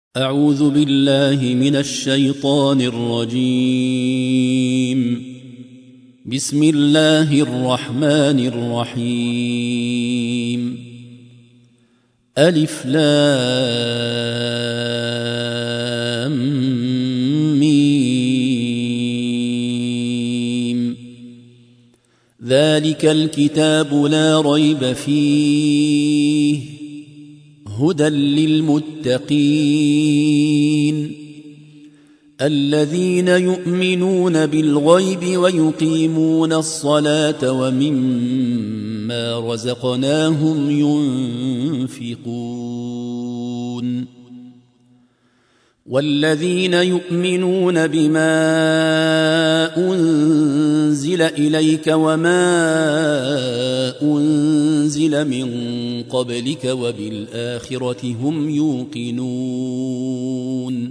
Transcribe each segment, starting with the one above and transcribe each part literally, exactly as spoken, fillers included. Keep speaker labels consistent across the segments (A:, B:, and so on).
A: أعوذ بالله من الشيطان الرجيم. بسم الله الرحمن الرحيم. ألف لام ميم. ذلك الكتاب لا ريب فيه هدى للمتقين الذين يؤمنون بالغيب ويقيمون الصلاة ومما رزقناهم ينفقون والذين يؤمنون بما أنزل إليك وما أنزل من قبلك وبالآخرة هم يوقنون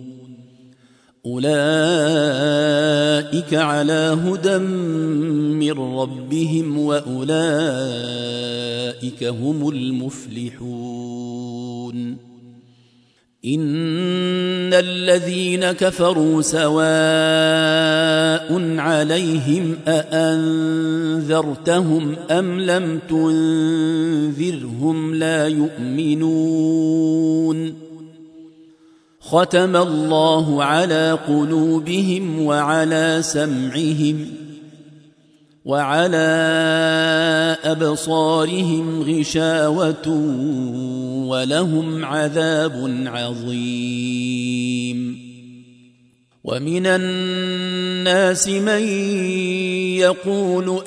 A: أولئك على هدى من ربهم وأولئك هم المفلحون. إن الذين كفروا سواء عليهم أأنذرتهم أم لم تنذرهم لا يؤمنون. ختم الله على قلوبهم وعلى سمعهم وعلى أبصارهم غشاوة ولهم عذاب عظيم. ومن الناس من يقول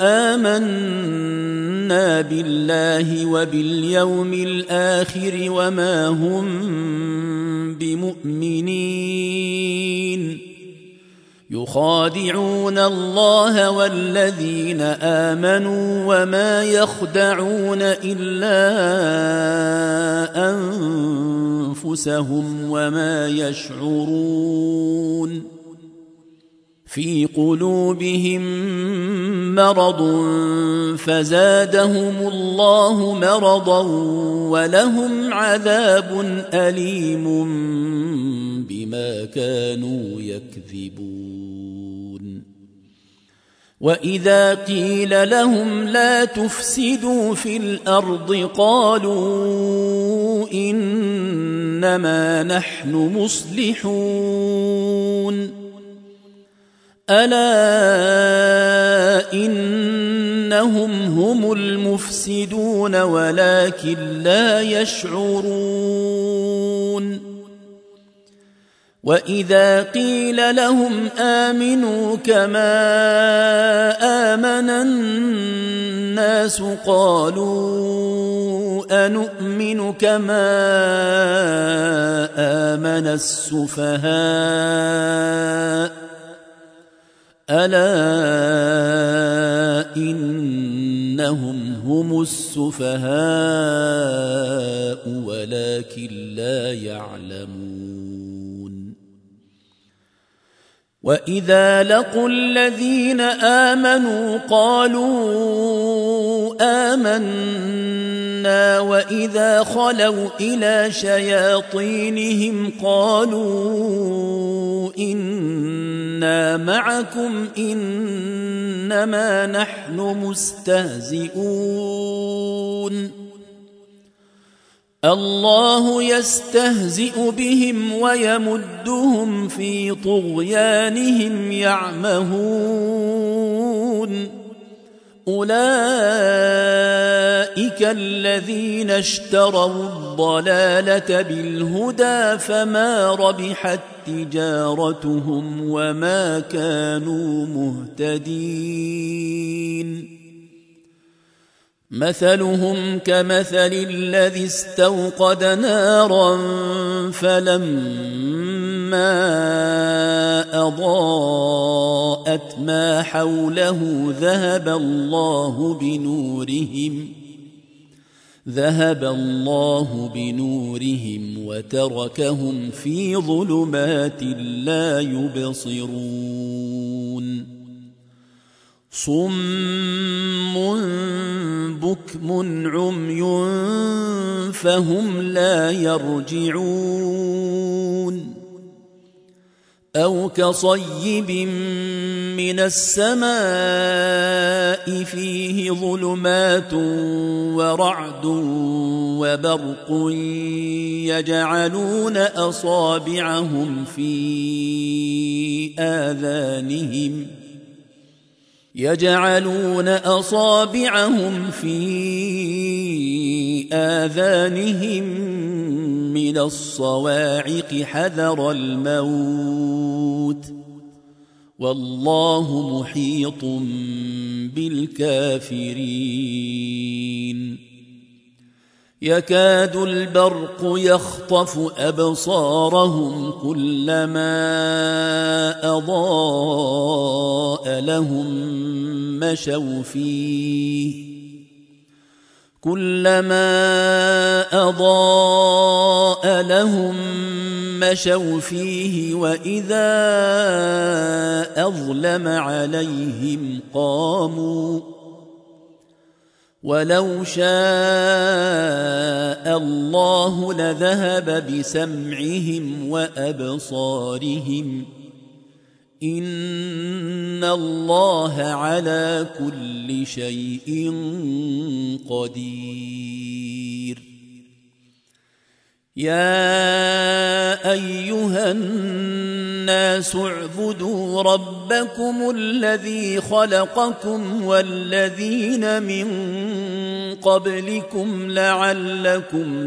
A: آمنا بالله وباليوم الآخر وما هم بمؤمنين يخادعون الله والذين آمنوا وما يخدعون إلا أنفسهم وما يشعرون. في قلوبهم مرض فزادهم الله مرضا ولهم عذاب أليم بما كانوا يكذبون. وإذا قيل لهم لا تفسدوا في الأرض قالوا إنما نحن مصلحون. ألا إنهم هم المفسدون ولكن لا يشعرون. وإذا قيل لهم آمنوا كما آمن الناس قالوا أنؤمن كما آمن السفهاء ألا إنهم هم السفهاء ولكن لا يعلمون. وإذا لقوا الذين آمنوا قالوا آمنا وإذا خلوا إلى شياطينهم قالوا إنا معكم إنما نحن مستهزئون. الله يستهزئ بهم ويمدهم في طغيانهم يعمهون. أولئك الذين اشتروا الضلالة بالهدى فما ربحت تجارتهم وما كانوا مهتدين. مثلهم كمثل الذي استوقد نارا فلما أضاءت ما حوله ذهب الله بنورهم ذهب الله بنورهم وتركهم في ظلمات لا يبصرون. صم بكم عمي فهم لا يرجعون أو كصيب من السماء فيه ظلمات ورعد وبرق يجعلون أصابعهم في آذانهم يجعلون أصابعهم في آذانهم من الصواعق حذر الموت والله محيط بالكافرين يكاد البرق يخطف أبصارهم كلما أضاء لهم مشوا فيه كلما أضاء لهم مشوا فيه وإذا أظلم عليهم قاموا ولو شاء الله لذهب بسمعهم وأبصارهم إن الله على كل شيء قدير يا أيها الناس اعبدوا ربكم الذي خلقكم والذين من قبلكم لعلكم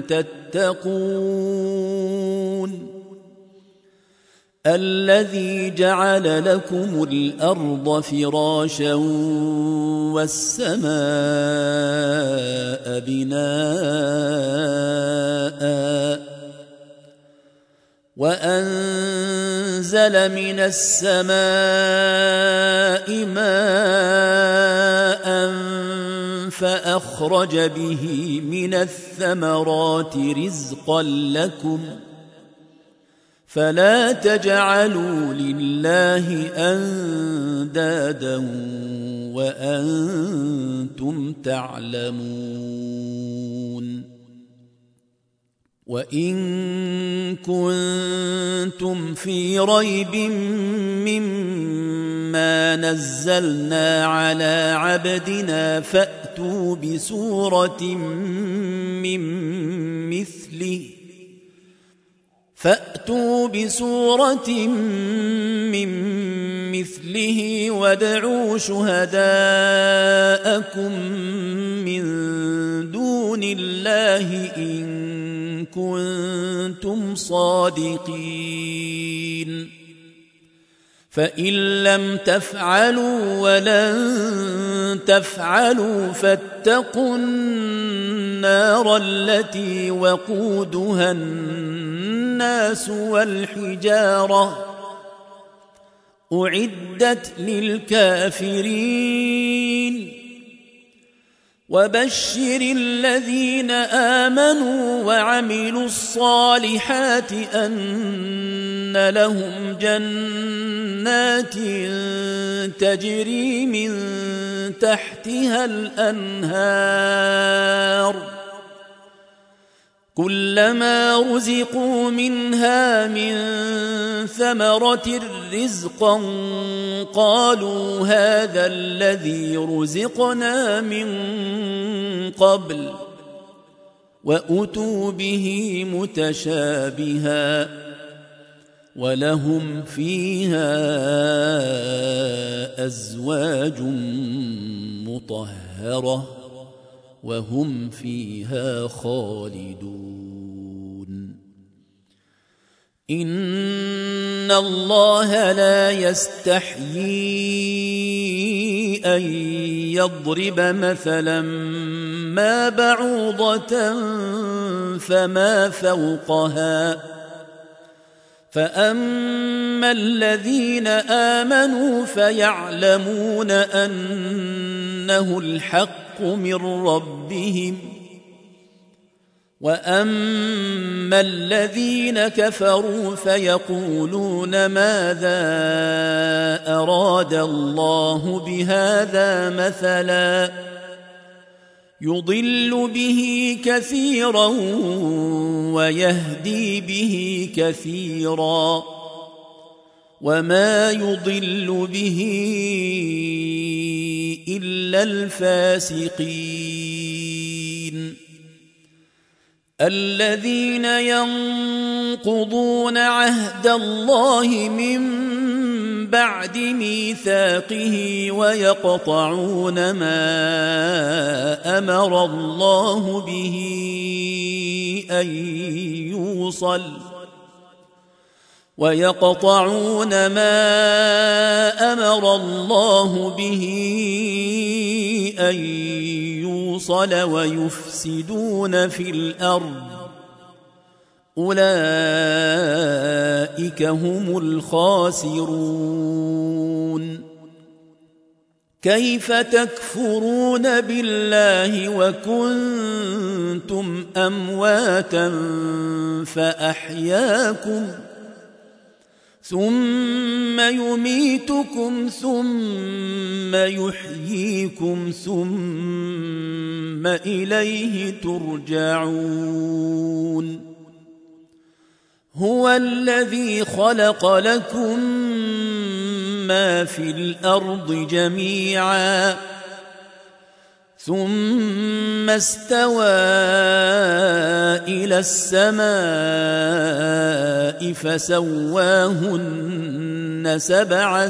A: تتقون الذي جعل لكم الأرض فراشا والسماء بناء وأنزل من السماء ماء فأخرج به من الثمرات رزقا لكم فلا تجعلوا لله أندادا وأنتم تعلمون وإن كنتم في ريب مما نزلنا على عبدنا فأتوا بسورة من مثله فأتوا بسورة من مثله وادعوا شهداءكم من دون الله إن كنتم صادقين فإن لم تفعلوا ولن تفعلوا فاتقوا النار التي وقودها الناس والحجارة أعدت للكافرين وبشر الذين آمنوا وعملوا الصالحات أن لهم جنات تجري من تحتها الأنهار كلما رزقوا منها من ثمرة رزقا قالوا هذا الذي رزقنا من قبل وأتوا به متشابها ولهم فيها أزواج مطهرة وهم فيها خالدون إن الله لا يستحيي أن يضرب مثلا ما بعوضة فما فوقها فأما الذين آمنوا فيعلمون أنه الحق من ربهم وأما الذين كفروا فيقولون ماذا أراد الله بهذا مثلا يضل به كثيرا ويهدي به كثيرا وما يضل به إلا الفاسقين الذين ينقضون عهد الله من بعد ميثاقه ويقطعون ما أمر الله به أن يوصل ويقطعون ما أمر الله به أن يوصل ويفسدون في الأرض أولئك هم الخاسرون كيف تكفرون بالله وكنتم أمواتا فأحياكم ثم يميتكم ثم يحييكم ثم إليه ترجعون هو الذي خلق لكم ما في الأرض جميعا ثم استوى إلى السماء فسواهن سبع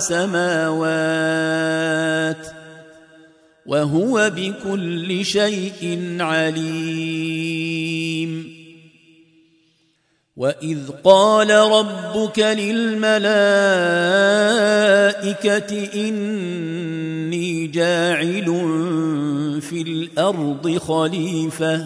A: سماوات وهو بكل شيء عليم وإذ قال ربك للملائكة إني جاعل في الأرض خليفة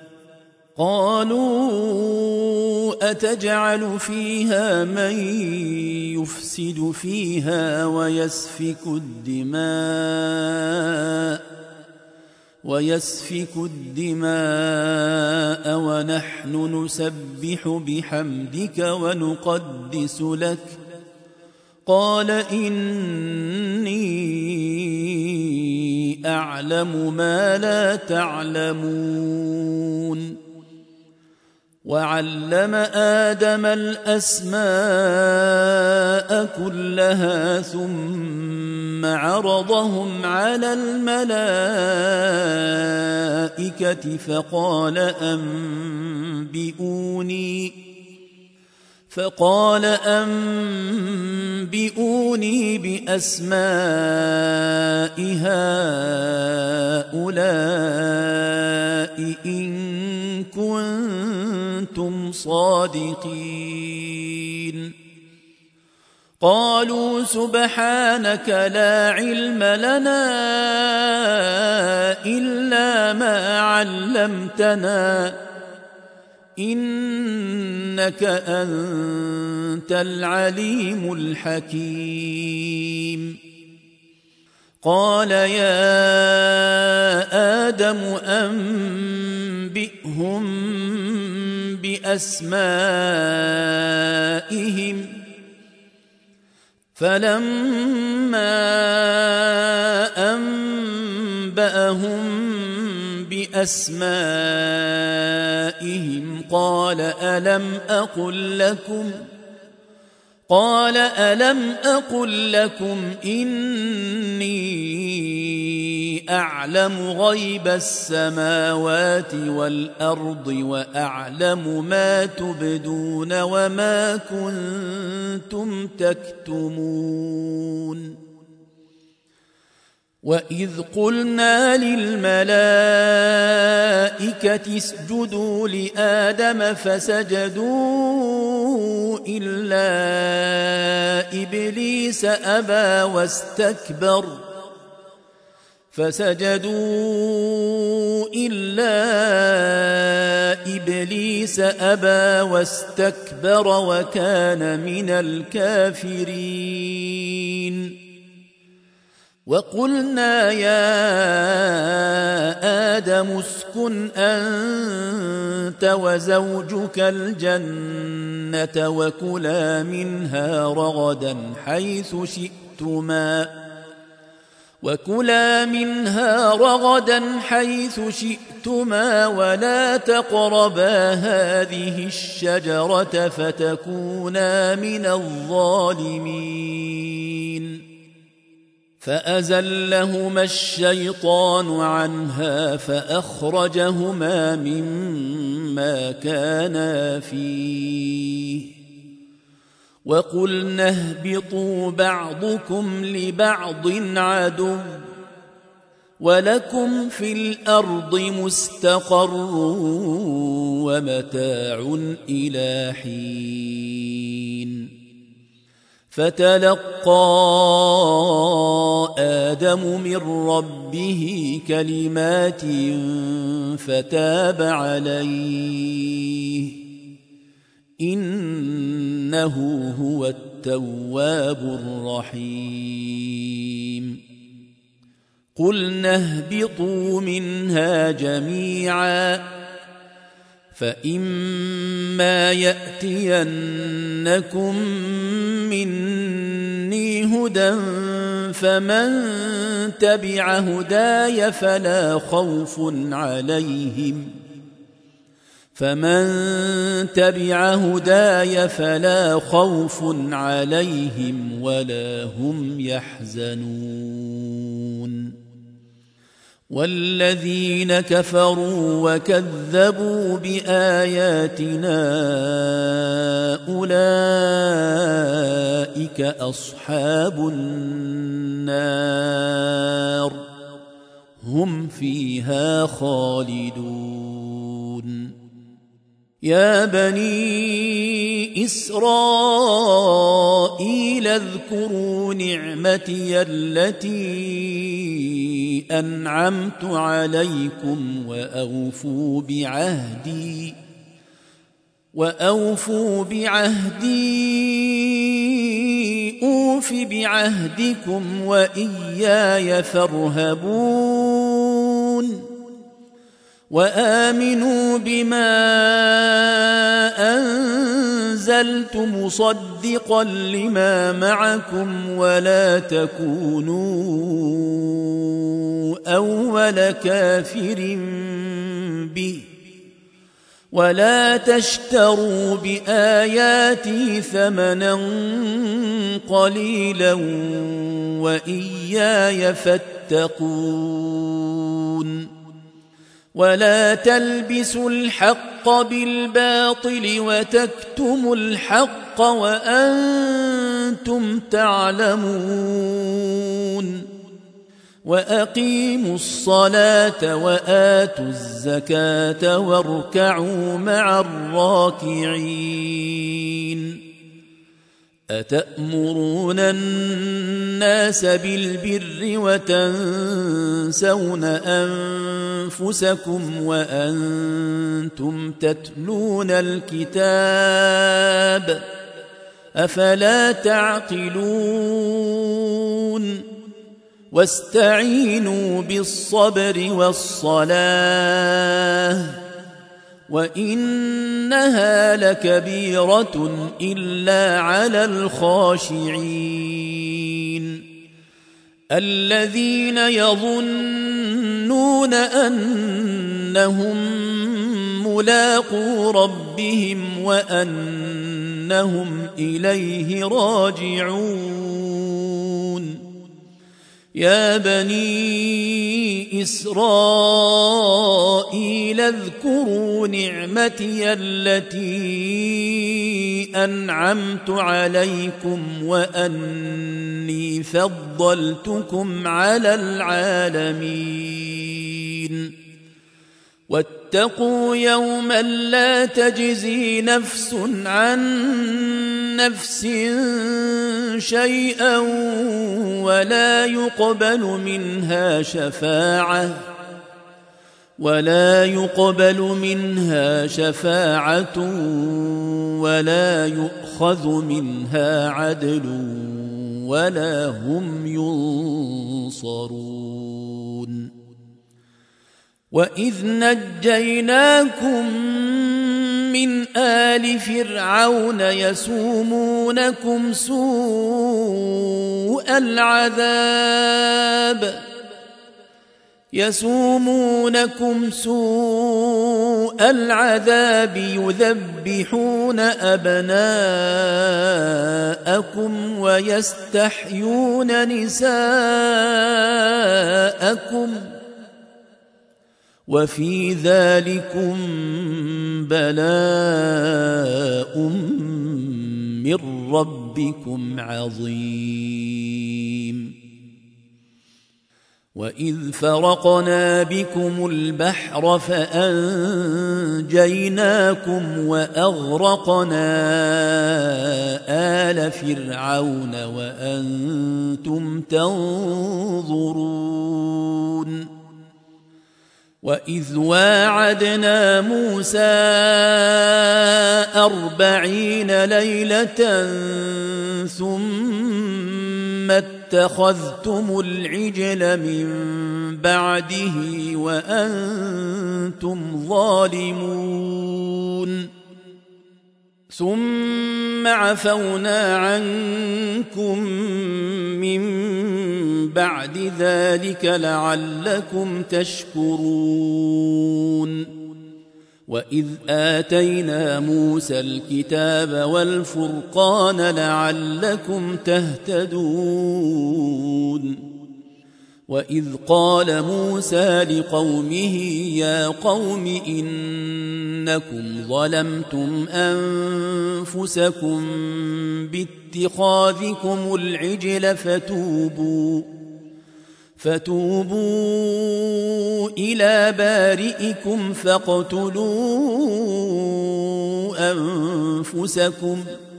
A: قالوا أتجعل فيها من يفسد فيها ويسفك الدماء ويسفك الدماء ونحن نسبح بحمدك ونقدس لك قال إني أعلم ما لا تعلمون وعلم آدم الأسماء كلها ثم عرضهم على الملائكة فقال أنبئوني فقال أنبئوني بأسماء هؤلاء إن كنتم صادقين قالوا سبحانك لا علم لنا إلا ما علمتنا إنك أنت العليم الحكيم قال يا آدم أنبئهم بأسمائهم فلما أنبأهم بأسمائهم قال ألم أقل لكم قال ألم أقل لكم إني أعلم غيب السماوات والأرض وأعلم ما تبدون وما كنتم تكتمون وإذ قلنا للملائكة اسجدوا لآدم فسجدوا إلا إبليس أبى واستكبر فسجدوا إلا إبليس أبى واستكبر وكان من الكافرين وقلنا يا آدم اسكن أنت وزوجك الجنة وكلا منها رغدا حيث شئتما وكلا منها رغدا حيث شئتما ولا تقربا هذه الشجرة فتكونا من الظالمين فأزلهما الشيطان عنها فأخرجهما مما كانا فيه وقلنا اهبطوا بعضكم لبعض عدو ولكم في الأرض مستقر ومتاع إلى حين فتلقى آدم من ربه كلمات فتاب عليه إنه هو التواب الرحيم قلنا اهبطوا منها جميعا فإما يأتينكم مني هدى فمن تبع هداي فلا خوف عليهم فمن تبع هداي فلا خوف عليهم ولا هم يحزنون والذين كفروا وكذبوا بآياتنا أولئك أصحاب النار هم فيها خالدون يا بني إسرائيل اذكروا نعمتي التي أنعمت عليكم وأوفوا بعهدي وأوفوا بعهدي أوف بعهدكم وإياي فارهبون وآمنوا بما أنزلت مصدقا لما معكم ولا تكونوا أول كافر به ولا تشتروا بآياتي ثمنا قليلا وإياي فاتقون ولا تلبسوا الحق بالباطل وتكتموا الحق وأنتم تعلمون وأقيموا الصلاة وآتوا الزكاة واركعوا مع الراكعين أتأمرون الناس بالبر وتنسون أنفسكم وأنتم تتلون الكتاب أفلا تعقلون واستعينوا بالصبر والصلاة وإنها لكبيرة إلا على الخاشعين الذين يظنون أنهم ملاقو ربهم وأنهم إليه راجعون يا بني إسرائيل اذكروا نعمتي التي أنعمت عليكم وأني فضلتكم على العالمين واتقوا يوما لا تجزي نفس عن نفس شيئا ولا يقبل منها شفاعة ولا يقبل منها شفاعة ولا يؤخذ منها عدل ولا هم ينصرون وإذ نجيناكم من من آل فرعون يسومونكم سوء العذاب يسومونكم سوء العذاب يذبحون أبناءكم ويستحيون نساءكم وفي ذلكم بلاء من ربكم عظيم وإذ فرقنا بكم البحر فأنجيناكم وأغرقنا آل فرعون وأنتم تنظرون وإذ واعدنا موسى أربعين ليلة ثم اتخذتم العجل من بعده وأنتم ظالمون ثم عفونا عنكم من بعد ذلك لعلكم تشكرون وإذ آتينا موسى الكتاب والفرقان لعلكم تهتدون وإذ قال موسى لقومه يا قوم إنكم ظلمتم أنفسكم باتخاذكم العجل فتوبوا فتوبوا إلى بارئكم فاقتلوا أنفسكم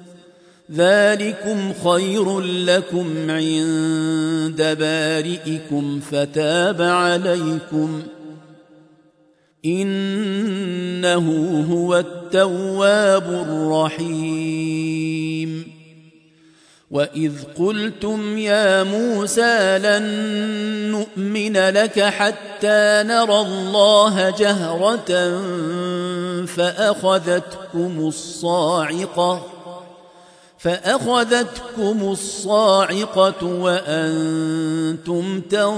A: ذلكم خير لكم عند بارئكم فتاب عليكم إنه هو التواب الرحيم وإذ قلتم يا موسى لن نؤمن لك حتى نرى الله جهرة فأخذتكم الصاعقة فأخذتكم الصاعقة وأنتم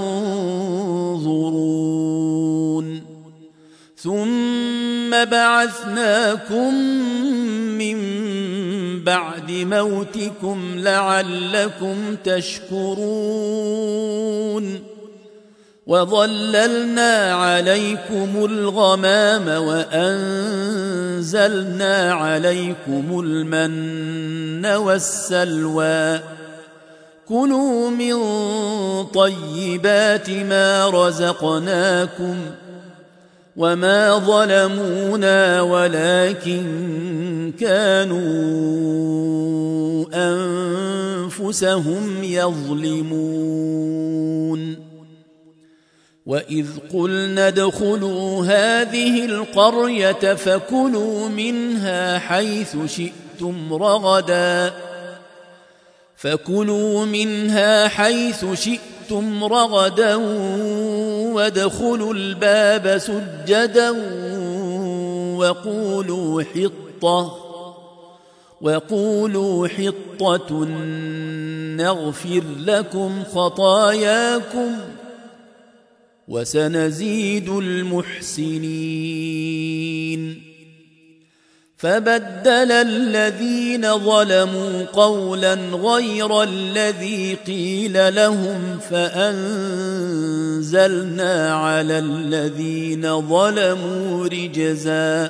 A: تنظرون ثم بعثناكم من بعد موتكم لعلكم تشكرون وظللنا عليكم الغمام وأنزلنا عليكم المن والسلوى كلوا من طيبات ما رزقناكم وما ظلمونا ولكن كانوا أنفسهم يظلمون وإذ قلنا ادخلوا هذه القرية فكلوا منها حيث شئتم رغدا فكلوا منها حيث شئتم رغدا وادخلوا الباب سجدا وقولوا حطة وقولوا حطة نغفر لكم خطاياكم وسنزيد المحسنين فبدل الذين ظلموا قولا غير الذي قيل لهم فأنزلنا على الذين ظلموا رجزا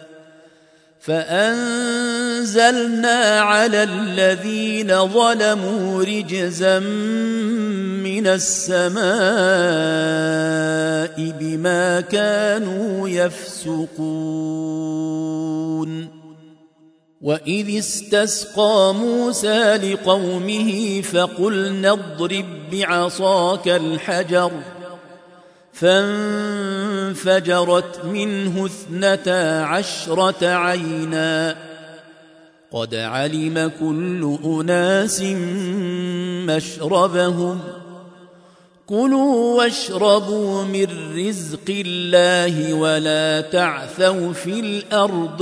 A: فأنزلنا على الذين ظلموا رجزا من السماء بما كانوا يفسقون وإذ استسقى موسى لقومه فقلنا اضرب بعصاك الحجر فانفجرت منه اثنتا عشرة عينا قد علم كل أناس مشربهم كلوا واشربوا من رزق الله ولا تعثوا في الأرض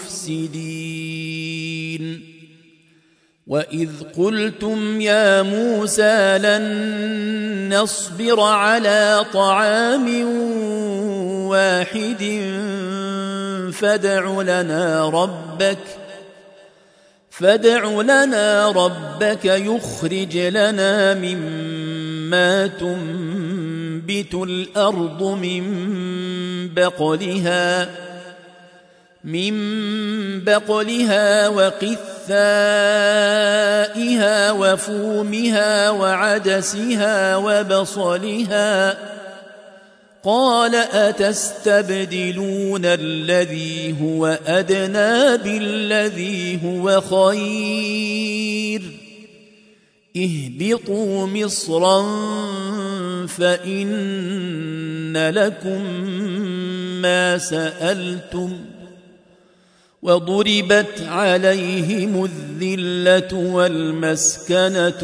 A: مفسدين وإذ قلتم يا موسى لن نصبر على طعام واحد فادع لنا ربك فادع لنا ربك يخرج لنا مما تنبت الأرض من بقلها من بقلها وقثائها وفومها وعدسها وبصلها قال أتستبدلون الذي هو أدنى بالذي هو خير اهبطوا مصرا فإن لكم ما سألتم وضربت عليهم الذلة والمسكنة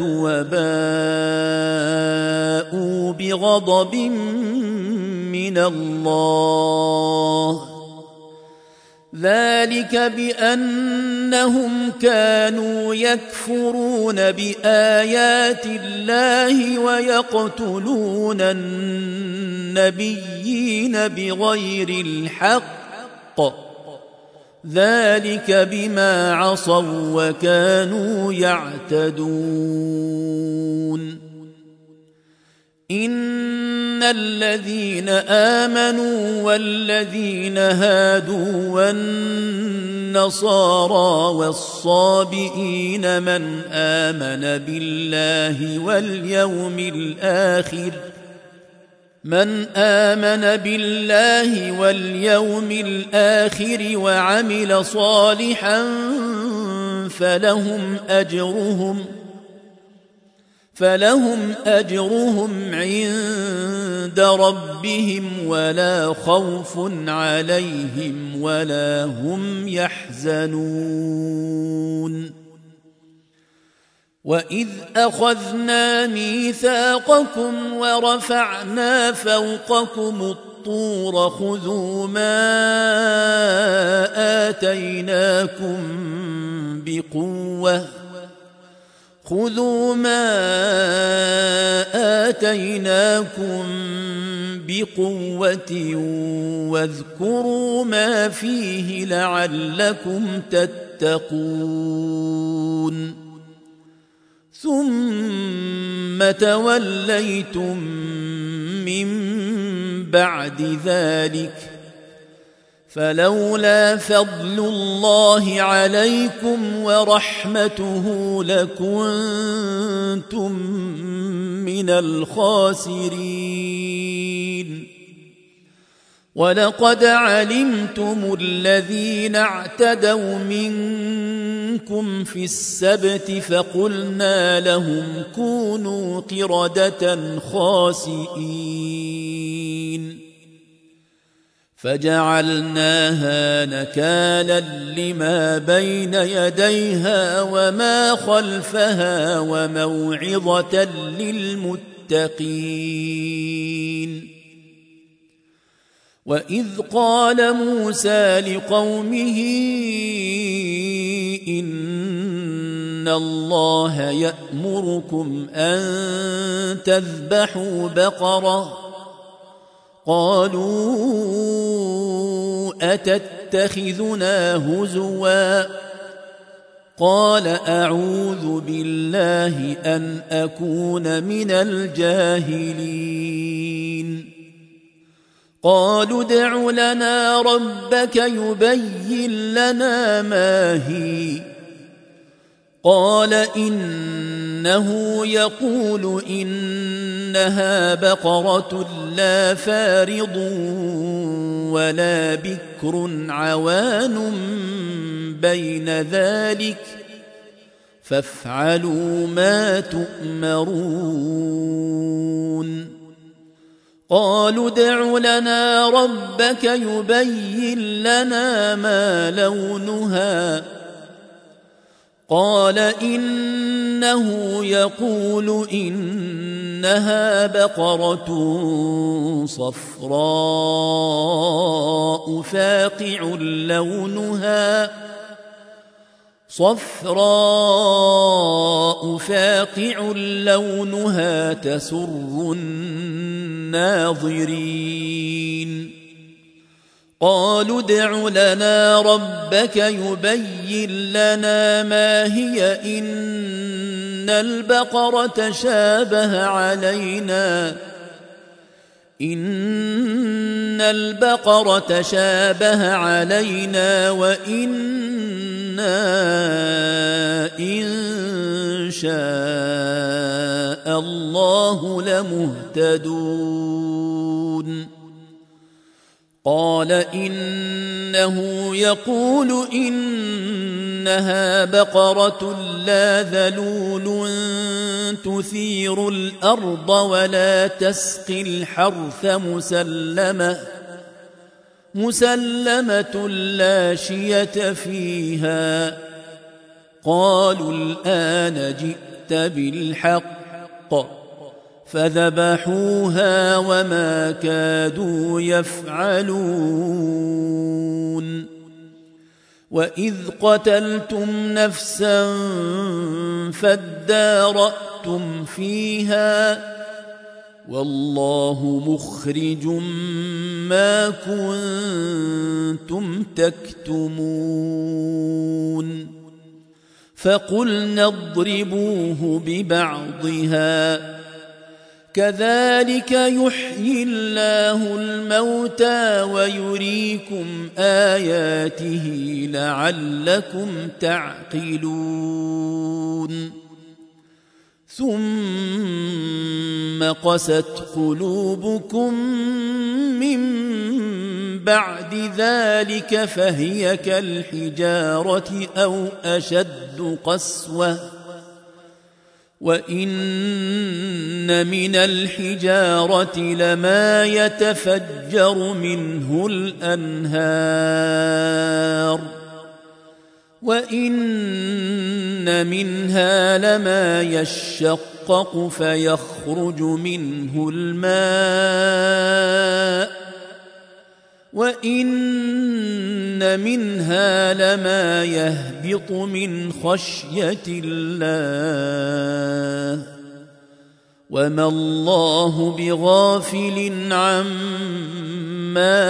A: وباءوا بغضب من الله ذلك بأنهم كانوا يكفرون بآيات الله ويقتلون النبيين بغير الحق ذلك بما عصوا وكانوا يعتدون إن الذين آمنوا والذين هادوا والنصارى والصابئين من آمن بالله واليوم الآخر من آمن بالله واليوم الآخر وعمل صالحا فلهم أجرهم فلهم أجرهم عند ربهم ولا خوف عليهم ولا هم يحزنون وإذ أخذنا ميثاقكم ورفعنا فوقكم الطور خذوا ما آتيناكم بقوة خذوا ما آتيناكم بقوة واذكروا ما فيه لعلكم تتقون ثم توليتم من بعد ذلك فلولا فضل الله عليكم ورحمته لكنتم من الخاسرين ولقد علمتم الذين اعتدوا منكم في السبت فقلنا لهم كونوا قردة خاسئين فجعلناها نكالا لما بين يديها وما خلفها وموعظة للمتقين وإذ قال موسى لقومه إن الله يأمركم أن تذبحوا بقرة قالوا أتتخذنا هزوا قال أعوذ بالله أن أكون من الجاهلين قالوا ادع لنا ربك يبين لنا ما هي قال إنه يقول إنها بقرة لا فارض ولا بكر عوان بين ذلك فافعلوا ما تؤمرون قالوا ادع لنا ربك يبين لنا ما لونها قال إنه يقول إنها إنها بقرة صفراء فاقع لونها صفراء فاقع لونها تسر الناظرين قالوا ادع لنا ربك يبين لنا ما هي إن البقرة شابه علينا إن البقرة شابه علينا وإنا إن شاء الله لمهتدون قال إنه يقول إنها بقرة لا ذلول تثير الأرض ولا تسقي الحرث مسلمة مسلمة لا شية فيها قالوا الآن جئت بالحق فذبحوها وما كادوا يفعلون وإذ قتلتم نفسا فادارأتم فيها والله مخرج ما كنتم تكتمون فقلنا اضربوه ببعضها كذلك يحيي الله الموتى ويريكم آياته لعلكم تعقلون ثم قست قلوبكم من بعد ذلك فهي كالحجارة أو أشد قسوة وإن من الحجارة لما يتفجر منه الأنهار وإن منها لما يشقق فيخرج منه الماء وإن منها لما يهبط من خشية الله وما الله بغافل عما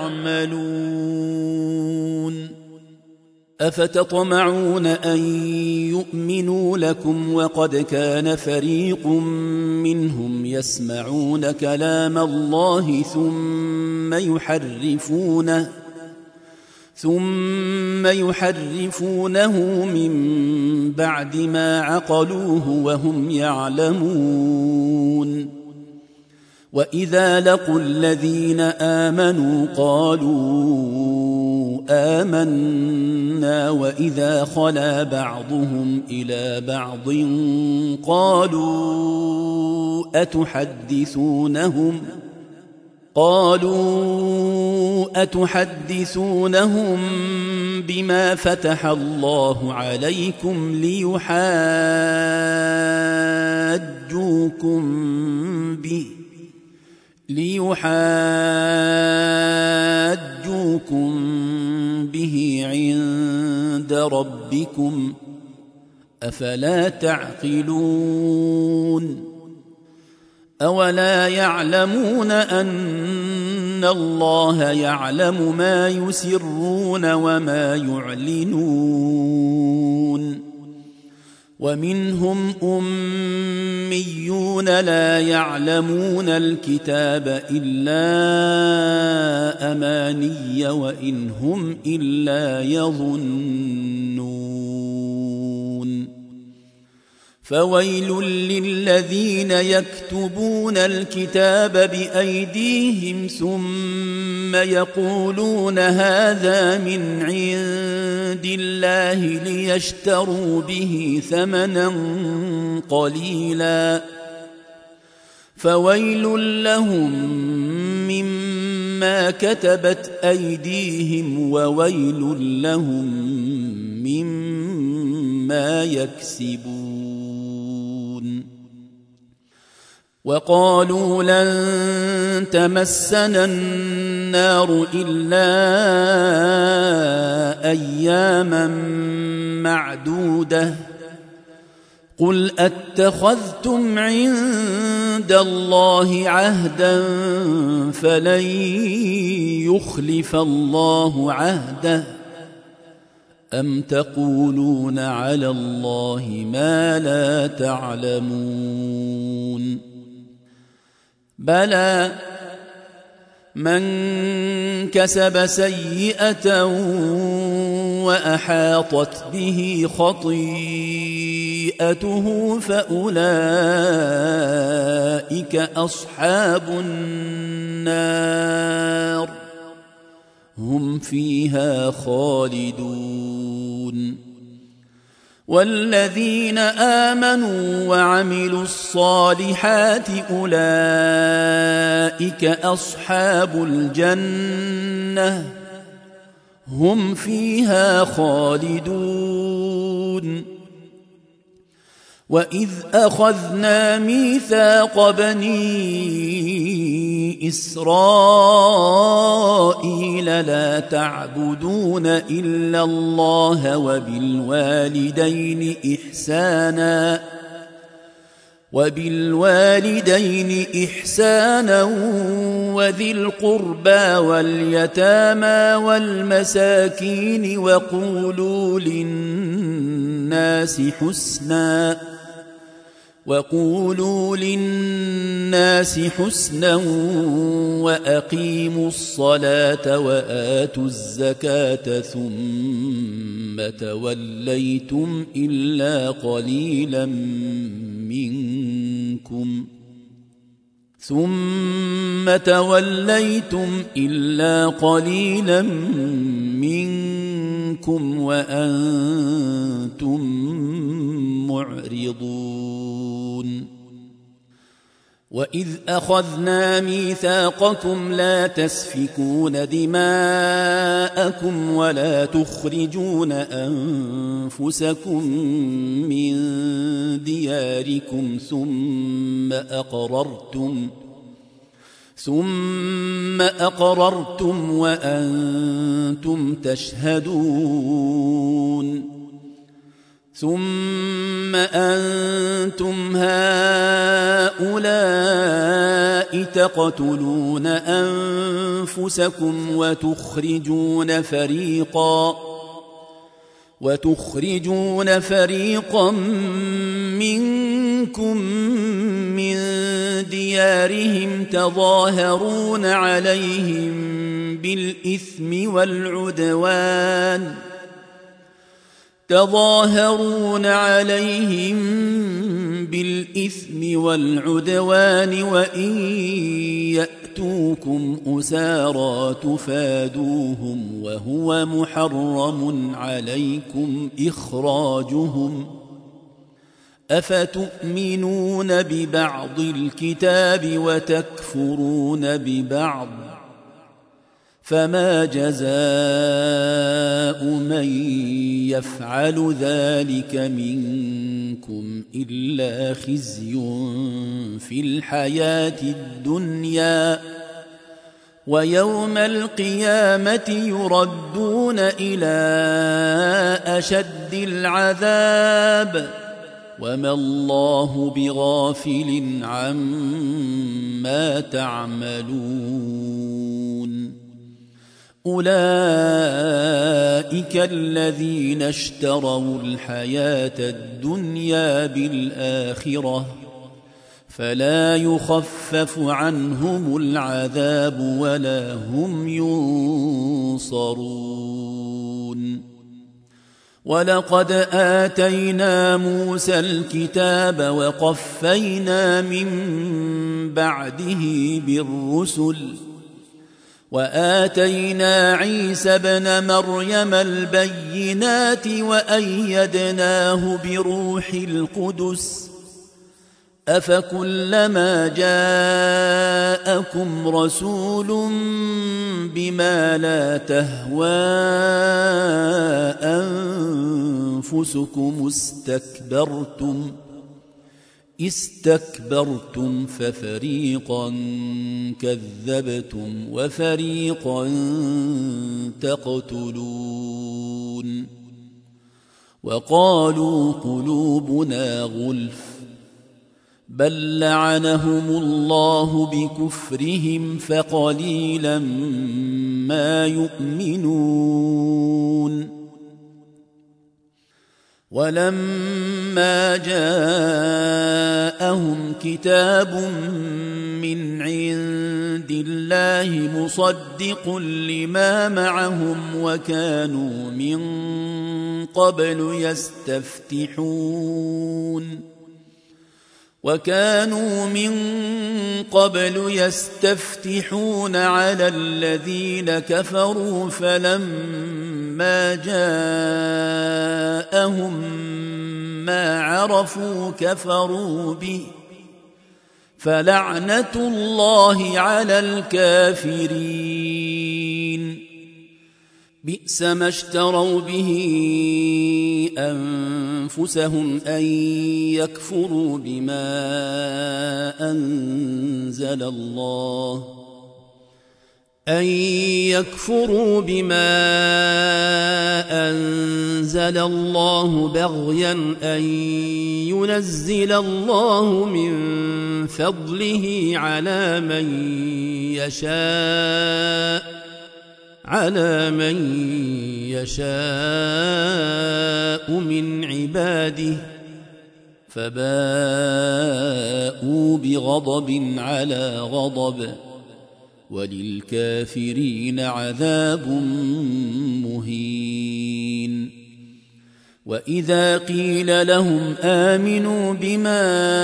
A: تعملون أفتطمعون أن يؤمنوا لكم وقد كان فريق منهم يسمعون كلام الله ثم يحرفونه ثم يحرفونه من بعد ما عقلوه وهم يعلمون وإذا لقوا الذين آمنوا قالوا آمنا وإذا خلا بعضهم إلى بعض قالوا أتحدثونهم قالوا أتحدثونهم بما فتح الله عليكم ليحاجوكم به ليحاجوكم به عند ربكم أفلا تعقلون أولا يعلمون أن الله يعلم ما يسرون وما يعلنون ومنهم أميون لا يعلمون الكتاب إلا أماني وإن هم إلا يظنون فويل للذين يكتبون الكتاب بأيديهم ثم يقولون هذا من عند الله ليشتروا به ثمنا قليلا فويل لهم مما كتبت أيديهم وويل لهم مما يكسبون وقالوا لن تمسنا النار إلا أياما معدودة قل أتخذتم عند الله عهدا فلن يخلف الله عهده أم تقولون على الله ما لا تعلمون بلى من كسب سيئة وأحاطت به خطيئته فأولئك أصحاب النار هم فيها خالدون والذين آمنوا وعملوا الصالحات أولئك أصحاب الجنة هم فيها خالدون وإذ أخذنا ميثاق بني إسرائيل لا تعبدون إلا الله وبالوالدين إحسانا وبالوالدين إحسانا وذي القربى واليتامى والمساكين وقولوا للناس حسنا وقولوا للناس حسنا وأقيموا الصلاة وآتوا الزكاة ثم توليتم إلا قليلا منكم ثم توليتم إلا قليلا منكم وأنتم معرضون وإذ أخذنا ميثاقكم لا تسفكون دماءكم ولا تخرجون أنفسكم من دياركم ثم أقررتم ثم أقررتم وأنتم تشهدون ثم أنتم هؤلاء تقتلون أنفسكم وتخرجون فريقا وتخرجون فريقا منكم من ديارهم تظاهرون عليهم بالإثم والعدوان تظاهرون عليهم بالإثم والعدوان وإن يأتوكم أسارى تفادوهم وهو محرم عليكم إخراجهم أفتؤمنون ببعض الكتاب وتكفرون ببعض فما جزاء من يفعل ذلك منكم إلا خزي في الحياة الدنيا ويوم القيامة يردون إلى أشد العذاب وما الله بغافل عما تعملون أولئك الذين اشتروا الحياة الدنيا بالآخرة فلا يخفف عنهم العذاب ولا هم ينصرون ولقد آتينا موسى الكتاب وقفينا من بعده بالرسل وآتينا عيسى ابن مريم البينات وأيدناه بروح القدس أفكلما جاءكم رسول بما لا تهوى أنفسكم استكبرتم استكبرتم ففريقا كذبتم وفريقا تقتلون وقالوا قلوبنا غلف بل لعنهم الله بكفرهم فقليلا ما يؤمنون ولما جاءهم كتاب من عند الله مصدق لما معهم وكانوا من قبل يستفتحون وكانوا من قبل يستفتحون على الذين كفروا فلما جاءهم ما عرفوا كفروا به فلعنة الله على الكافرين بئس ما اشتروا به أنفسهم أن يكفروا بما أنزل الله أن يكفروا بما أنزل الله بغيا أن ينزل الله من فضله على من يشاء على من يشاء من عباده فباءوا بغضب على غضب وللكافرين عذاب مهين وإذا قيل لهم آمنوا بما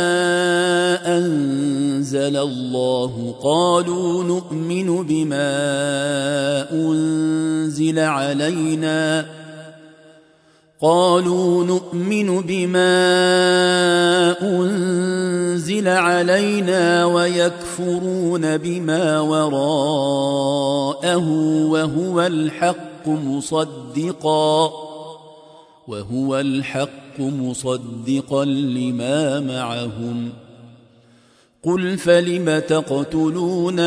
A: أنزل الله قالوا نؤمن بما أنزل علينا قالوا نؤمن بما أنزل علينا ويكفرون بما وراءه وهو الحق مصدقا وهو الحق مصدقا لما معهم قل فلم تقتلون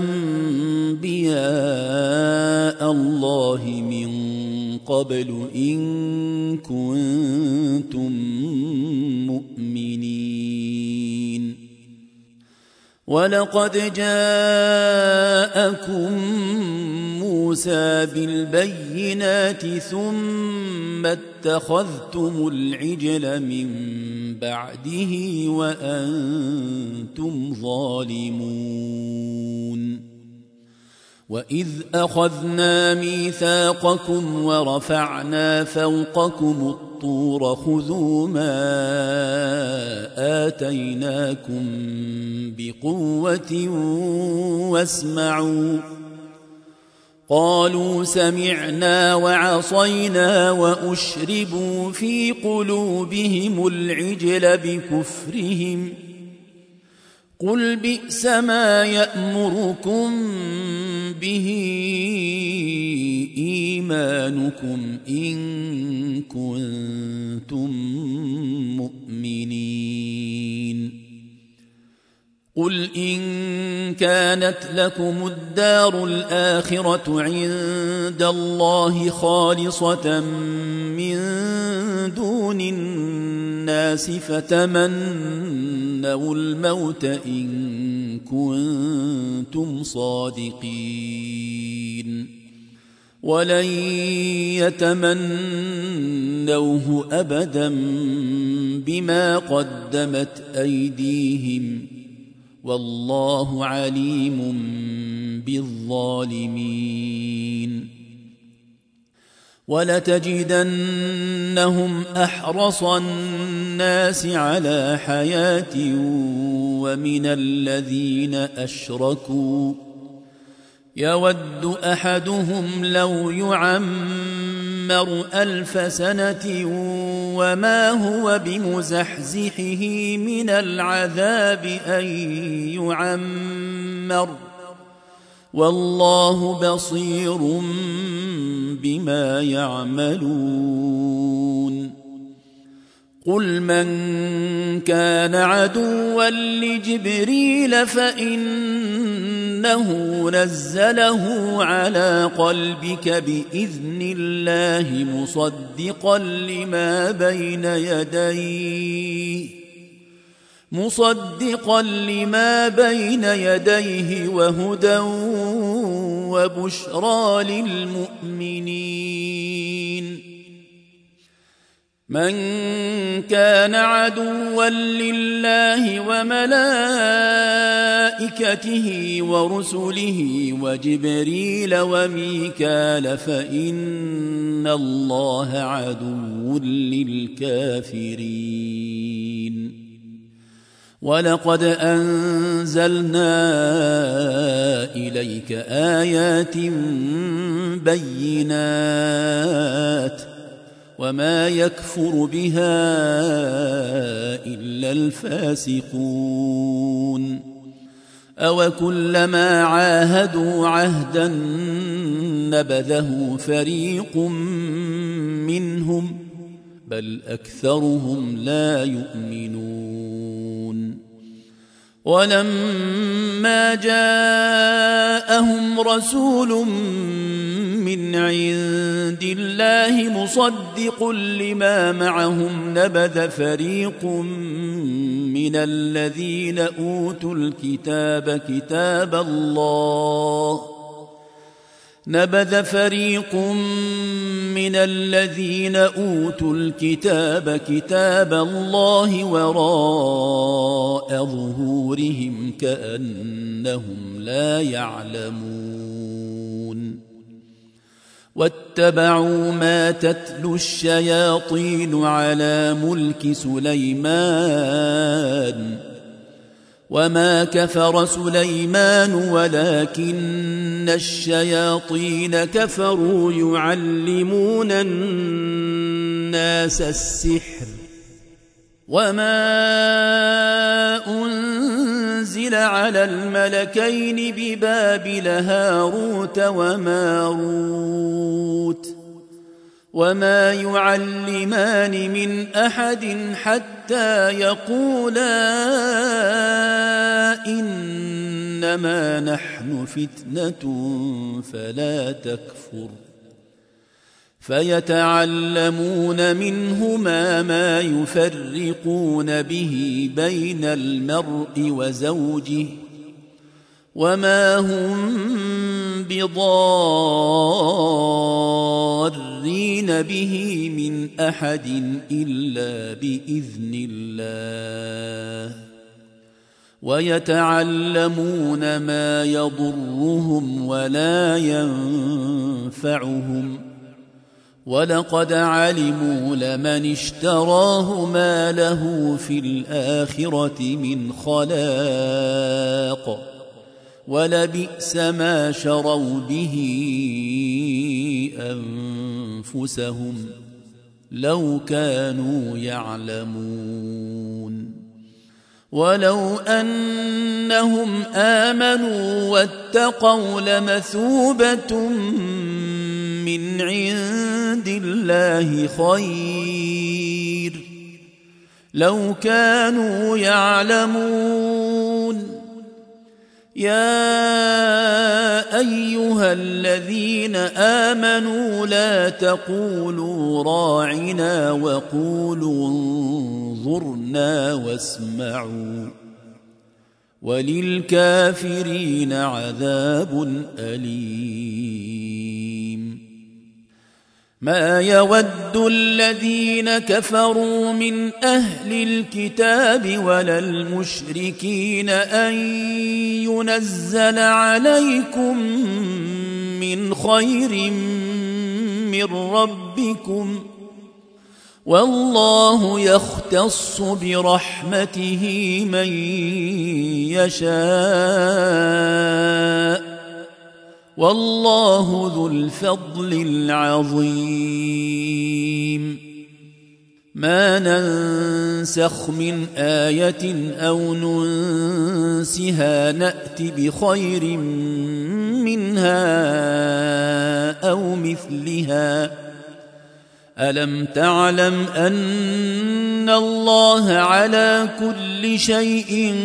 A: أنبياء الله من قبل إن كنتم مؤمنين ولقد جاءكم موسى بالبينات ثم اتخذتم العجل من بعده وأنتم ظالمون وإذ أخذنا ميثاقكم ورفعنا فوقكم الطور خذوا ما آتيناكم بقوة واسمعوا قالوا سمعنا وعصينا وأشربوا في قلوبهم العجل بكفرهم قل بئس ما يأمركم به إيمانكم إن كنتم مؤمنين قل إن كانت لكم الدار الآخرة عند الله خالصة من دون الناس فتمنوا الموت إن كنتم صادقين ولن يتمنوه أبدا بما قدمت أيديهم والله عليم بالظالمين ولتجدنهم أحرص الناس على حياة ومن الذين أشركوا يود أحدهم لو يعمر ألف سنة وما هو بمزحزحه من العذاب أن يعمر والله بصير بما يعملون قل من كان عدوا لجبريل فإنه نزله على قلبك بإذن الله مصدقا لما بين يديه مصدقا لما بين يديه وهدى وبشرى للمؤمنين من كان عدوا لله وملائكته ورسله وجبريل وميكال فإن الله عدو للكافرين ولقد أنزلنا إليك آيات بينات وما يكفر بها إلا الفاسقون أو كلما عاهدوا عهدا نبذه فريق منهم بل أكثرهم لا يؤمنون ولما جاءهم رسول من عند الله مصدق لما معهم نبذ فريق من الذين أوتوا الكتاب كتاب الله نبذ فريق من الذين أوتوا الكتاب كتاب الله وراء ظهورهم كأنهم لا يعلمون واتبعوا ما تتلو الشياطين على ملك سليمان وما كفر سليمان ولكن الشياطين كفروا يعلمون الناس السحر وما أنزل على الملكين ببابل هاروت وماروت وما يعلمان من أحد حتى يقولا إنما نحن فتنة فلا تكفر فيتعلمون منهما ما يفرقون به بين المرء وزوجه وما هم بضارين به من أحد إلا بإذن الله ويتعلمون ما يضرهم ولا ينفعهم ولقد علموا لمن اشتراه ما له في الآخرة من خلاق ولبئس ما شروا به أنفسهم لو كانوا يعلمون ولو أنهم آمنوا واتقوا لمثوبة من عند الله خير لو كانوا يعلمون يا أيها الذين آمنوا لا تقولوا راعنا وقولوا انظرنا واسمعوا وللكافرين عذاب أليم ما يود الذين كفروا من أهل الكتاب ولا المشركين أن ينزل عليكم من خير من ربكم والله يختص برحمته من يشاء والله ذو الفضل العظيم ما ننسخ من آية أو ننسها نأت بخير منها أو مثلها ألم تعلم أن إن الله على كل شيء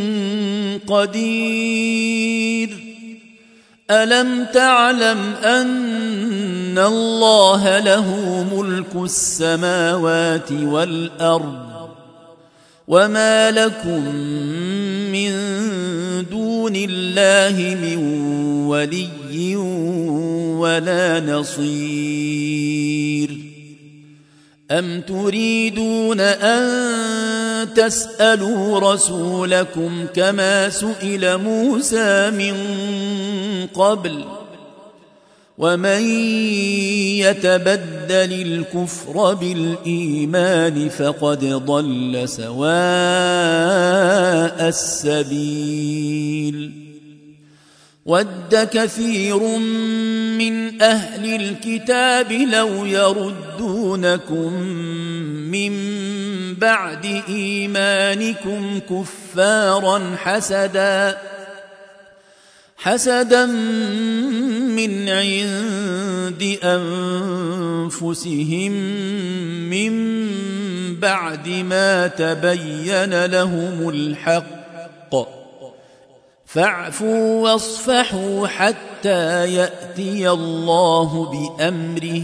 A: قدير ألم تعلم أن الله له ملك السماوات والأرض وما لكم من دون الله من ولي ولا نصير أم تريدون أن تسألوا رسولكم كما سئل موسى من قبل ومن يتبدل الكفر بالإيمان فقد ضل سواء السبيل ود كثير من أهل الكتاب لو يردونكم من بعد إيمانكم كفارا حسدا حسدا من عند أنفسهم من بعد ما تبين لهم الحق فاعفوا واصفحوا حتى يأتي الله بأمره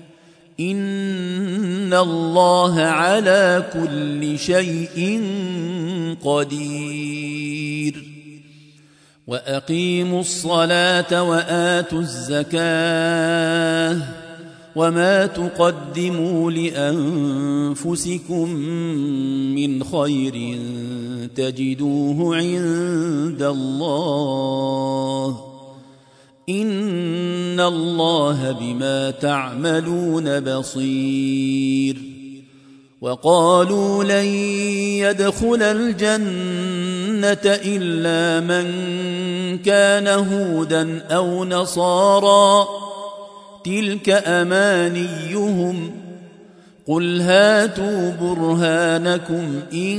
A: إن الله على كل شيء قدير وأقيموا الصلاة وآتوا الزكاة وما تقدموا لأنفسكم من خير تجدوه عند الله إن الله بما تعملون بصير وقالوا لن يدخل الجنة إلا من كان هودا أو نصارى تلك أمانيهم قل هاتوا برهانكم إن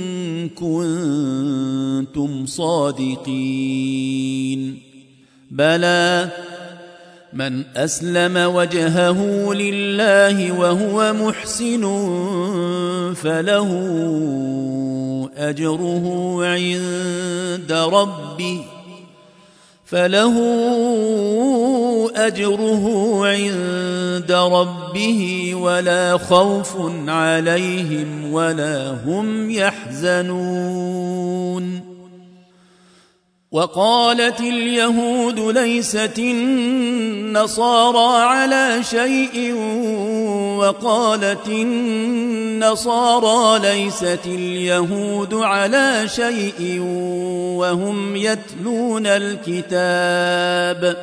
A: كنتم صادقين بلى من أسلم وجهه لله وهو محسن فله أجره عند ربه فله أجره عند ربه ولا خوف عليهم ولا هم يحزنون وقالت اليهود ليست النصارى على شيء وقالت النصارى ليست اليهود على شيء وهم يتلون الكتاب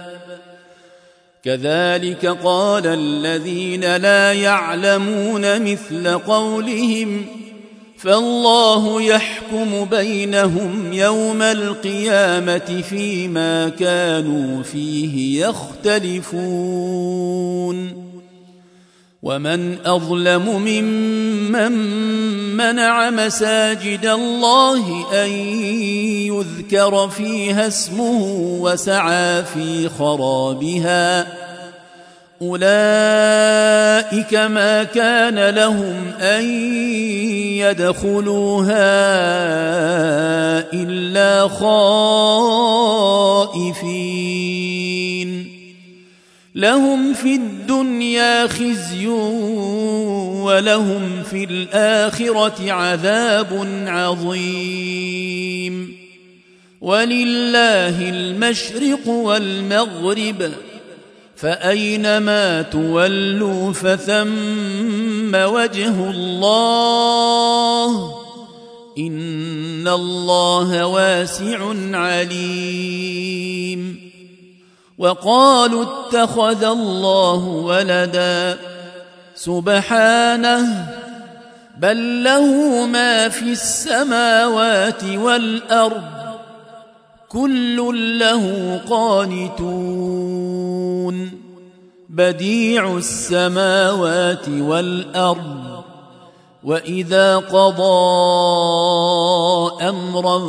A: كذلك قال الذين لا يعلمون مثل قولهم فالله يحكم بينهم يوم القيامة فيما كانوا فيه يختلفون ومن أظلم ممن منع مساجد الله أن يذكر فيها اسمه وسعى في خرابها أولئك ما كان لهم أن يدخلوها إلا خائفين لهم في الدنيا خزي ولهم في الآخرة عذاب عظيم ولله المشرق والمغرب فأينما تولوا فثم وجه الله إن الله واسع عليم وقالوا اتخذ الله ولدا سبحانه بل له ما في السماوات والأرض كل له قانتون بديع السماوات والأرض وإذا قضى أمرا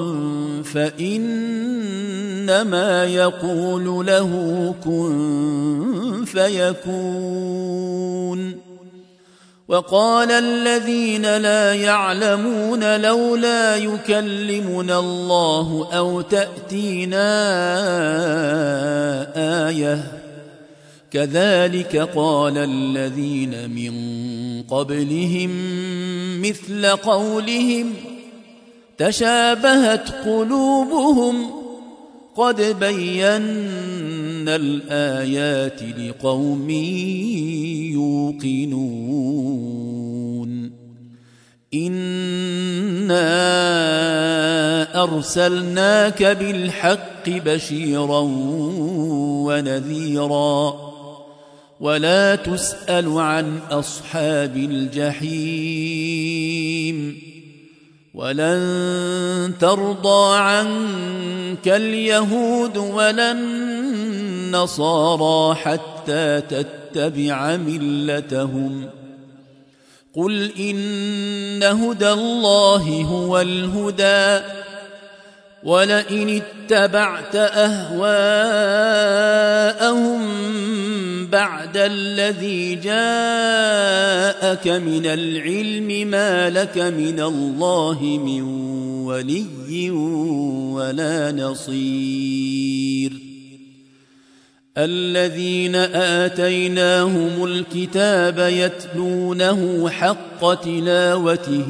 A: فإنما يقول له كن فيكون وقال الذين لا يعلمون لولا يكلمنا الله أو تأتينا آية كذلك قال الذين من قبلهم مثل قولهم تشابهت قلوبهم قد بينا الآيات لقوم يوقنون إنا أرسلناك بالحق بشيرا ونذيرا ولا تسأل عن أصحاب الجحيم ولن ترضى عنك اليهود ولا النصارى حتى تتبع ملتهم قل إن هدى الله هو الهدى ولئن اتبعت أهواءهم بعد الذي جاءك من العلم ما لك من الله من ولي ولا نصير الذين آتيناهم الكتاب يتلونه حق تلاوته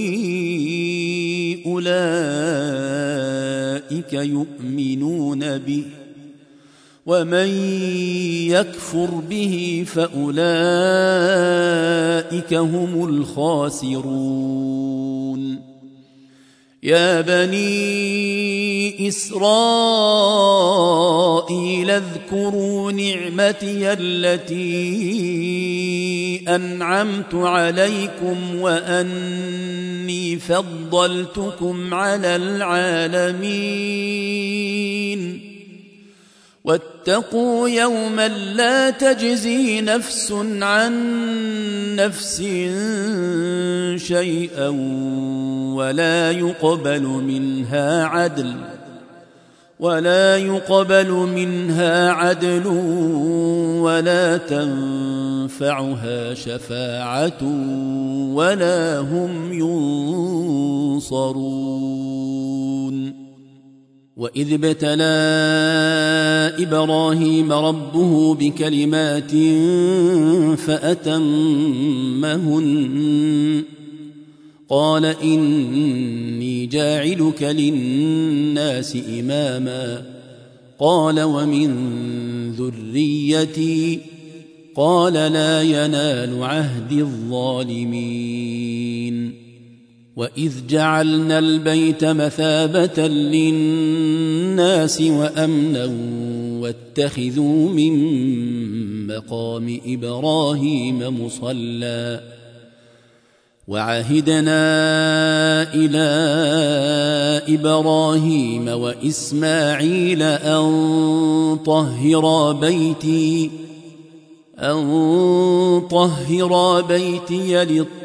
A: أولئك يؤمنون به ومن يكفر به فأولئك هم الخاسرون يا بني إسرائيل اذكروا نعمتي التي أنعمت عليكم وأني فضلتكم على العالمين واتقوا يوما لا تجزي نفس عن نفس شيئا ولا يقبل منها عدل ولا يقبل منها عدل ولا تنفعها شفاعة ولا هم ينصرون وإذ ابتلى إبراهيم ربه بكلمات فأتمهن قال إني جاعلك للناس إماما قال ومن ذريتي قال لا ينال عهد الظالمين وإذ جعلنا البيت مثابة للناس وأمنا واتخذوا من مقام إبراهيم مصلى وعهدنا إلى إبراهيم وإسماعيل أن طهرا بيتي أن طهرا بيتي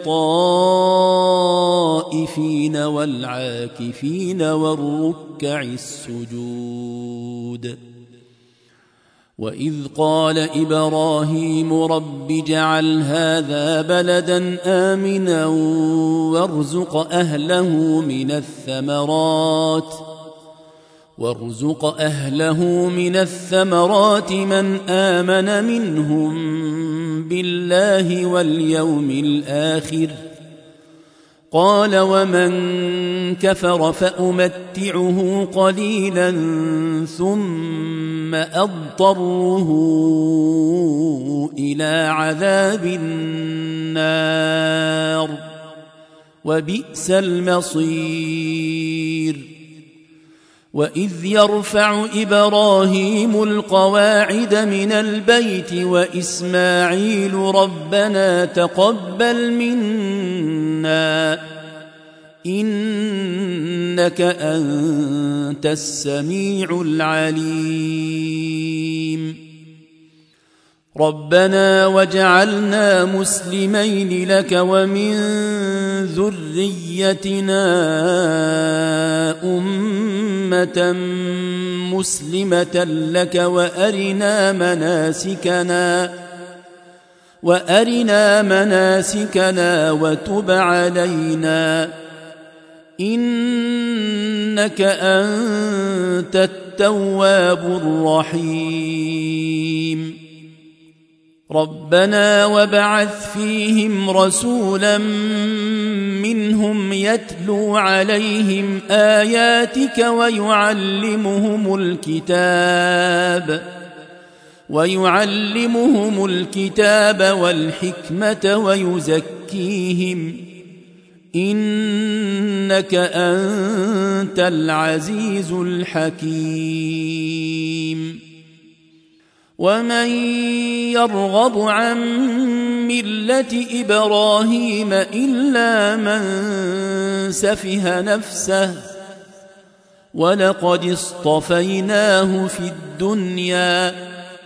A: للطائفين والعاكفين والركع السجود وإذ قال إبراهيم رب اجعل هذا بلدا آمنا وارزق أهله من الثمرات وارزق أهله من الثمرات من آمن منهم بالله واليوم الآخر قال ومن كفر فأمتعه قليلا ثم أضطره إلى عذاب النار وبئس المصير وإذ يرفع إبراهيم القواعد من البيت وإسماعيل ربنا تقبل منا إنك أنت السميع العليم ربنا وجعلنا مسلمين لك ومن ذريتنا أمة مسلمة لك وأرنا مناسكنا وأرنا مناسكنا وتب علينا إنك أنت التواب الرحيم ربنا وابعث فيهم رسولا منهم يتلو عليهم آياتك ويعلمهم الكتاب ويعلمهم الكتاب والحكمة ويزكيهم إنك أنت العزيز الحكيم ومن يرغب عن ملة إبراهيم إلا من سفه نفسه ولقد اصطفيناه في الدنيا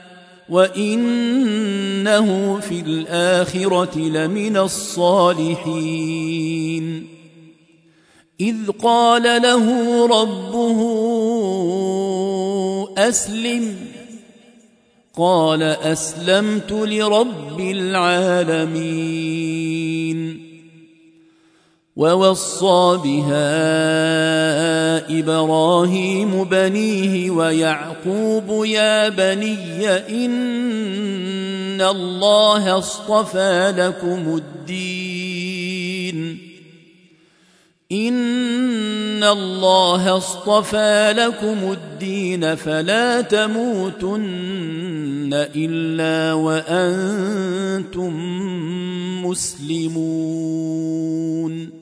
A: وإنه في الآخرة لمن الصالحين إذ قال له ربه أسلم قال أسلمت لرب العالمين ووصى بها إبراهيم بنيه ويعقوب يا بني إن الله اصطفى لكم الدين إن الله اصطفى لكم الدين فلا تموتن إلا وأنتم مسلمون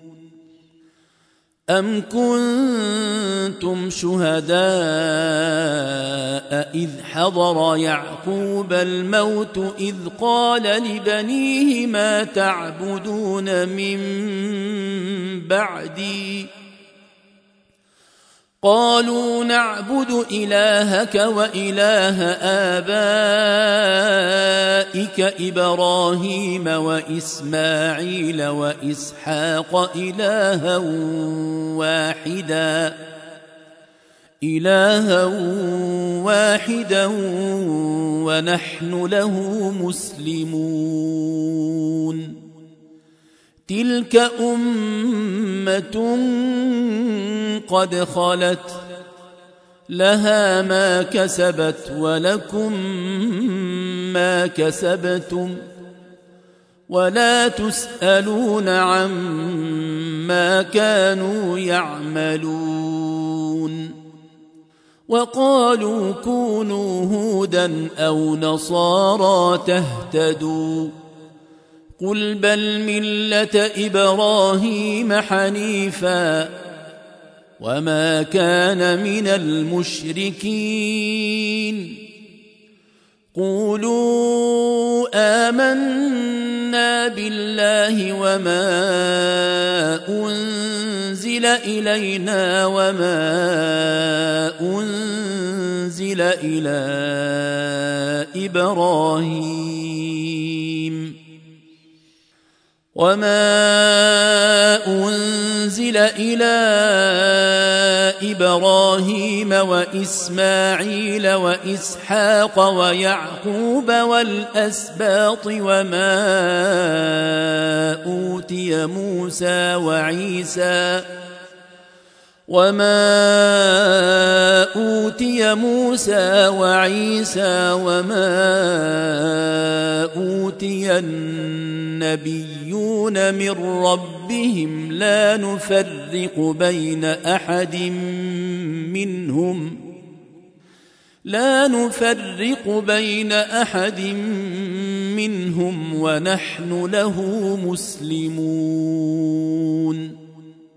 A: أم كنتم شهداء إذ حضر يعقوب الموت إذ قال لبنيه ما تعبدون من بعدي قالوا نعبد إلهك وإله آبائك إبراهيم وإسماعيل وإسحاق إلها واحدا إلها واحدا ونحن له مسلمون تلك أمة قد خلت لها ما كسبت ولكم ما كسبتم ولا تسألون عما كانوا يعملون وقالوا كونوا هودا أو نصارى تهتدوا قل بل ملة إبراهيم حنيفا وما كان من المشركين قولوا آمنا بالله وما أنزل إلينا وما أنزل إلى إبراهيم وما أنزل إلى إبراهيم وإسماعيل وإسحاق ويعقوب والأسباط وما أوتي موسى وعيسى وما أوتي موسى وعيسى وما أوتي النبيون من ربهم لا نفرق بين أحد منهم لا نفرق بين أحد منهم ونحن له مسلمون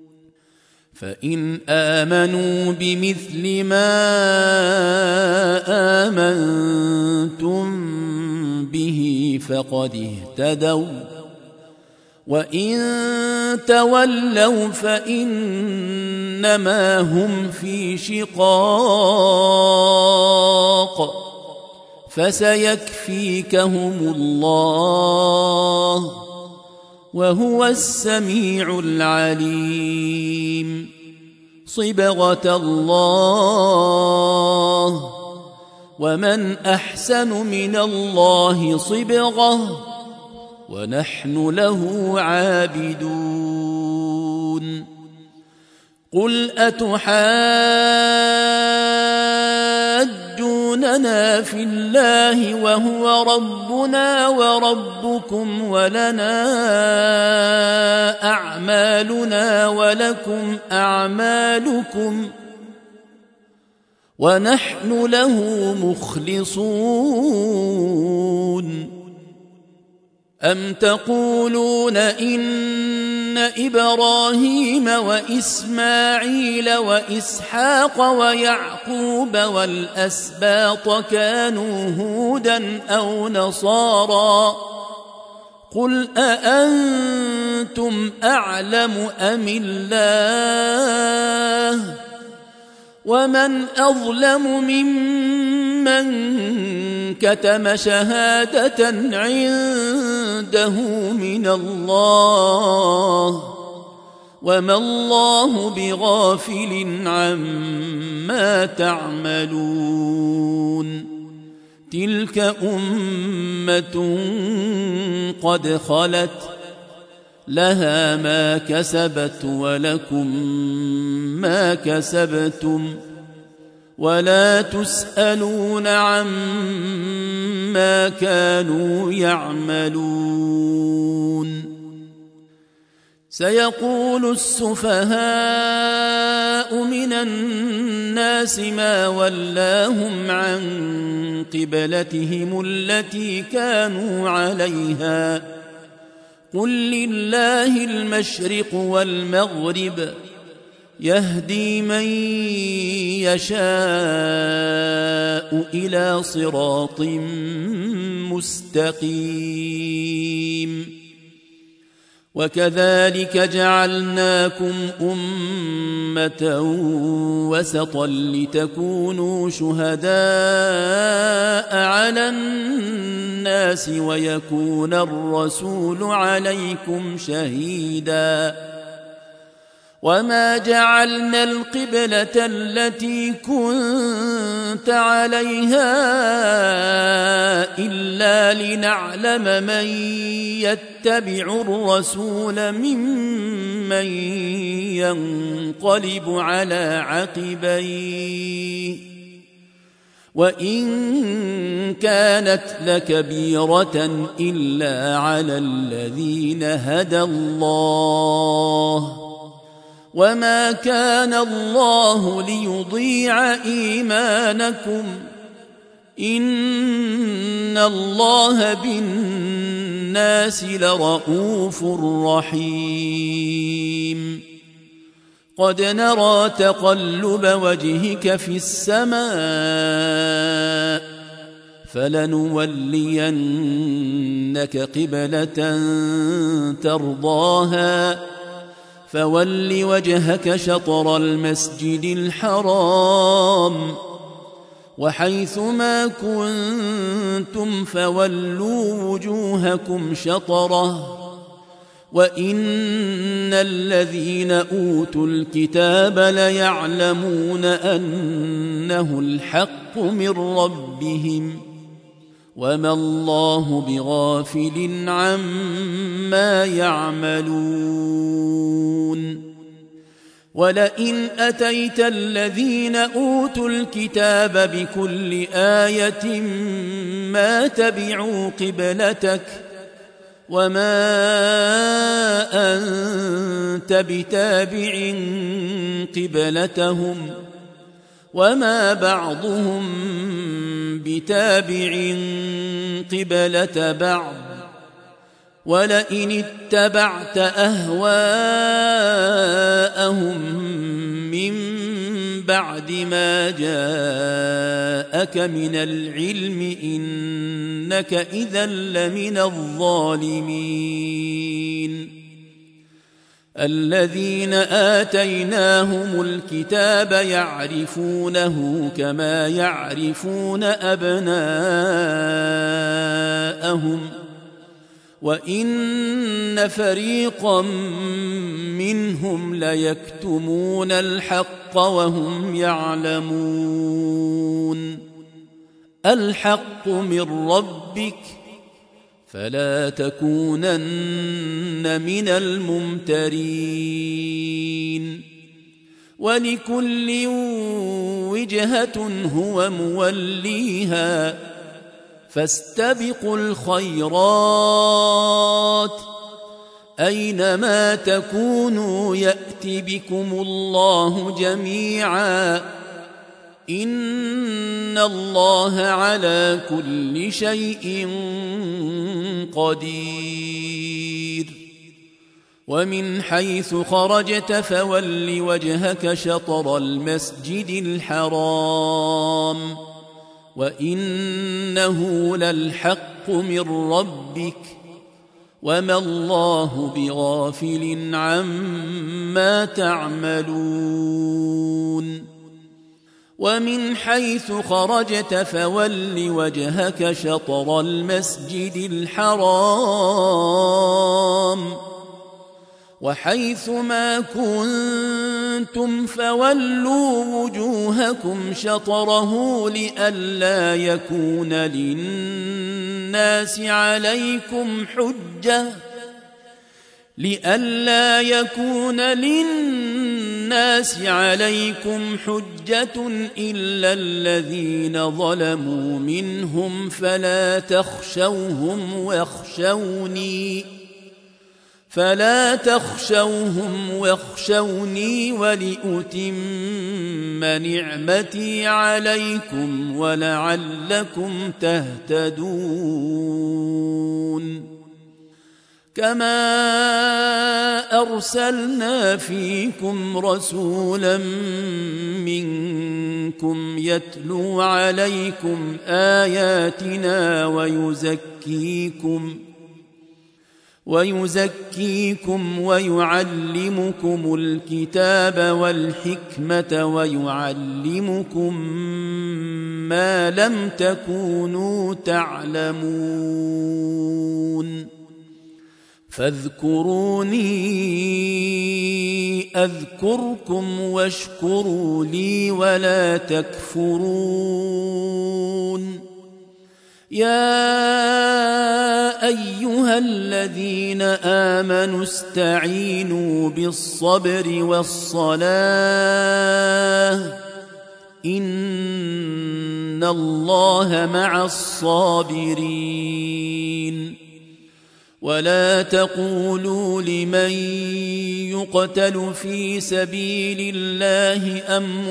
A: فإن آمنوا بمثل ما آمنتم به فقد اهتدوا وإن تولوا فإنما هم في شقاق فسيكفيكهم الله وهو السميع العليم صبغة الله ومن أحسن من الله صبغة ونحن له عابدون قل أتحاجوننا في الله وهو ربنا وربكم ولنا أعمالنا ولكم أعمالكم ونحن له مخلصون أم تقولون إن إبراهيم وإسماعيل وإسحاق ويعقوب والأسباط كانوا هودا أو نصارى قل أأنتم أعلم أم الله ومن أظلم ممن كتم شهادة عنده من الله وما الله بغافل عما تعملون تلك أمة قد خلت لها ما كسبت ولكم ما كسبتم ولا تسألون عما كانوا يعملون سيقول السفهاء من الناس ما ولاهم عن قبلتهم التي كانوا عليها قل لله المشرق والمغرب يهدي من يشاء إلى صراط مستقيم وكذلك جعلناكم أمة وسطا لتكونوا شهداء على الناس ويكون الرسول عليكم شهيدا وما جعلنا القبلة التي كنت عليها إلا لنعلم من يتبع الرسول ممن ينقلب على عقبيه وإن كانت لكبيرة إلا على الذين هدى الله وما كان الله ليضيع إيمانكم إن الله بالناس لرءوف رحيم قد نرى تقلب وجهك في السماء فلنولينك قبلة ترضاها فول وجهك شطر المسجد الحرام وحيث ما كنتم فولوا وجوهكم شطره وإن الذين أوتوا الكتاب ليعلمون أنه الحق من ربهم وما الله بغافل عما يعملون ولئن أتيت الذين أوتوا الكتاب بكل آية ما تبعوا قبلتك وما أنت بتابع قبلتهم وما بعضهم بتابع قبلة بعض ولئن اتبعت أهواءهم من بعد ما جاءك من العلم إنك إذا لمن الظالمين الذين آتيناهم الكتاب يعرفونه كما يعرفون أبناءهم وإن فريقا منهم ليكتمون الحق وهم يعلمون الحق من ربك فلا تكونن من الممترين ولكل وجهة هو موليها فاستبقوا الخيرات أينما تكونوا يأت بكم الله جميعا إن الله على كل شيء قدير ومن حيث خرجت فول وجهك شطر المسجد الحرام وإنه للحق من ربك وما الله بغافل عما تعملون ومن حيث خرجت فول وجهك شطر المسجد الحرام وحيث ما كنتم فولوا وجوهكم شطره لئلا يكون للناس عليكم حجة لئلا يكون للناس عليكم حجة إلا الذين ظلموا منهم فلا تخشوهم واخشوني فلا تخشوهم واخشوني ولأتم نعمتي عليكم ولعلكم تهتدون كما أرسلنا فيكم رسولا منكم يتلو عليكم آياتنا ويزكيكم ويزكيكم ويعلمكم الكتاب والحكمة ويعلمكم ما لم تكونوا تعلمون فاذكروني أذكركم واشكروا لي ولا تكفرون يا أيها الذين آمنوا استعينوا بالصبر والصلاة إن الله مع الصابرين ولا تقولوا لمن يقتل في سبيل الله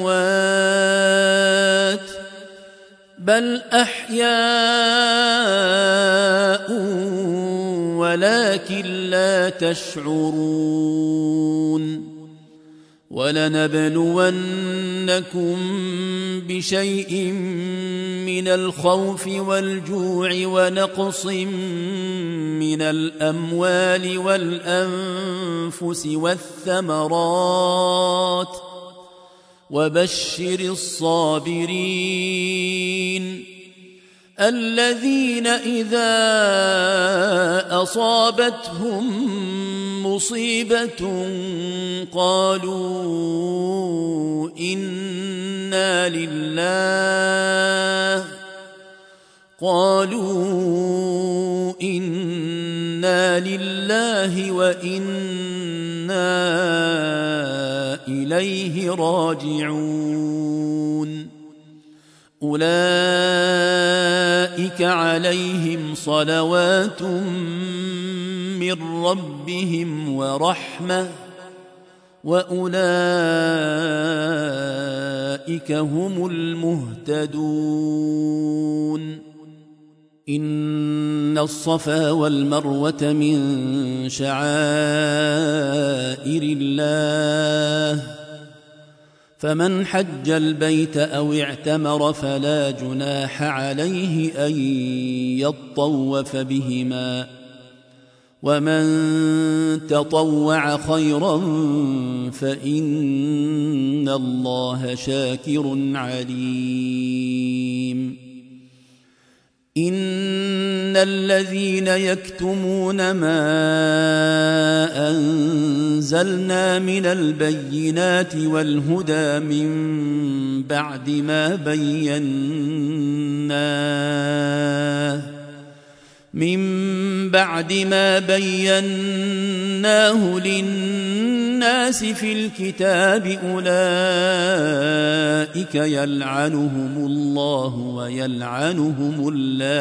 A: أموات بل أحياء ولكن لا تشعرون ولنبلونكم بشيء من الخوف والجوع ونقص من الأموال والأنفس والثمرات وبشر الصابرين الذين إذا أصابتهم مصيبة قالوا إنا لله قالوا إنا لله وإنا إليه راجعون أولئك عليهم صلوات من ربهم ورحمة وأولئك هم المهتدون إن الصفا والمروة من شعائر الله فمن حج البيت أو اعتمر فلا جناح عليه أن يطوف بهما ومن تطوع خيرا فإن الله شاكر عليم إن الذين يكتمون ما أنزلنا من البينات والهدى من بعد ما بيناه من بعد ما بيناه للناس في الكتاب أولئك يلعنهم الله ويلعنهم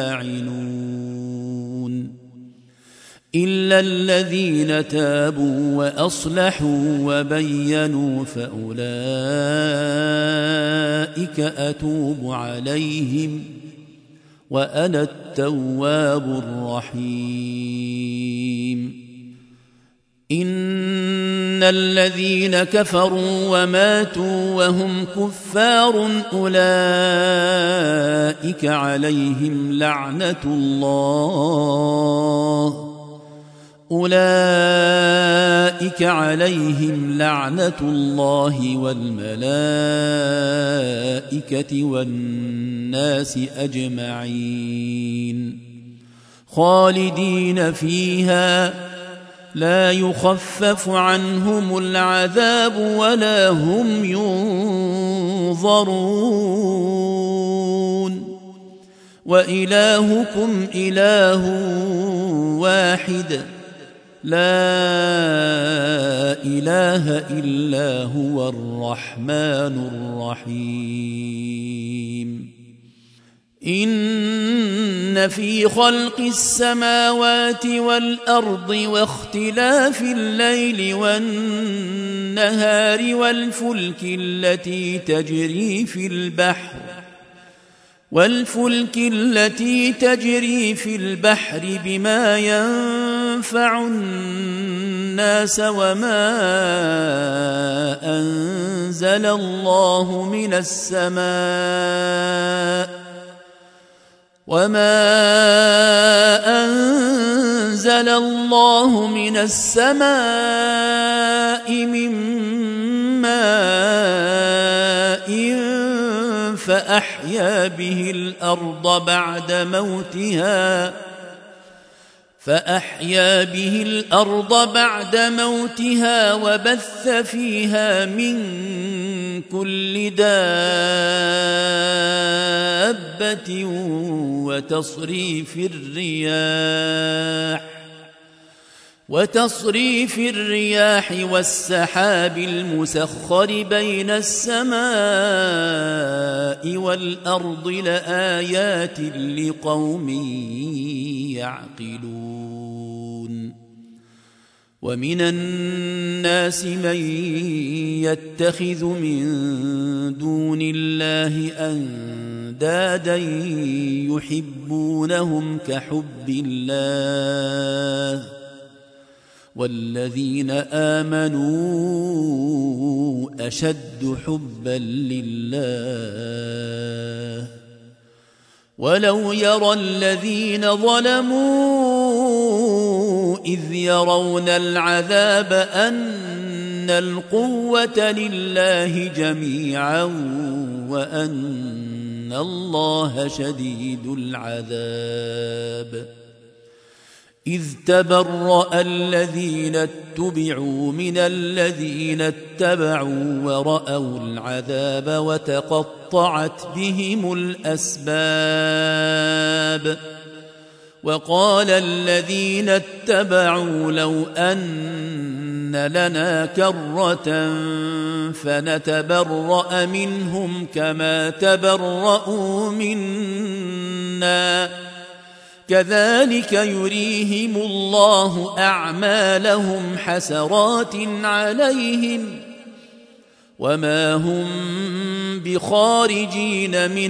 A: اللاعنون إلا الذين تابوا وأصلحوا وبينوا فأولئك أتوب عليهم وأنا التواب الرحيم إن الذين كفروا وماتوا وهم كفار أولئك عليهم لعنة الله أولئك عليهم لعنة الله والملائكة والناس أجمعين خالدين فيها لا يخفف عنهم العذاب ولا هم ينظرون وإلهكم إله واحد لا إله إلا هو الرحمن الرحيم إن في خلق السماوات والأرض واختلاف الليل والنهار والفلك التي تجري في البحر والفلك التي تجري في البحر بما ينفع الناس وما أنزل الله من السماء وما أنزل الله من السماء من ماء فأحيا به الأرض بعد موتها فأحيا به الأرض بعد موتها وبث فيها من كل دابة وتصريف الرياح وتصريف الرياح والسحاب المسخر بين السماء والأرض لآيات لقوم يعقلون ومن الناس من يتخذ من دون الله أندادا يحبونهم كحب الله والذين آمنوا أشد حبا لله ولو يرى الذين ظلموا إذ يرون العذاب أن القوة لله جميعا وأن الله شديد العذاب إذ تبرأ الذين اتبعوا من الذين اتبعوا ورأوا العذاب وتقطعت بهم الأسباب وقال الذين اتبعوا لو أن لنا كرة فنتبرأ منهم كما تبرأوا منا كذلك يريهم الله أعمالهم حسرات عليهم وما هم بخارجين من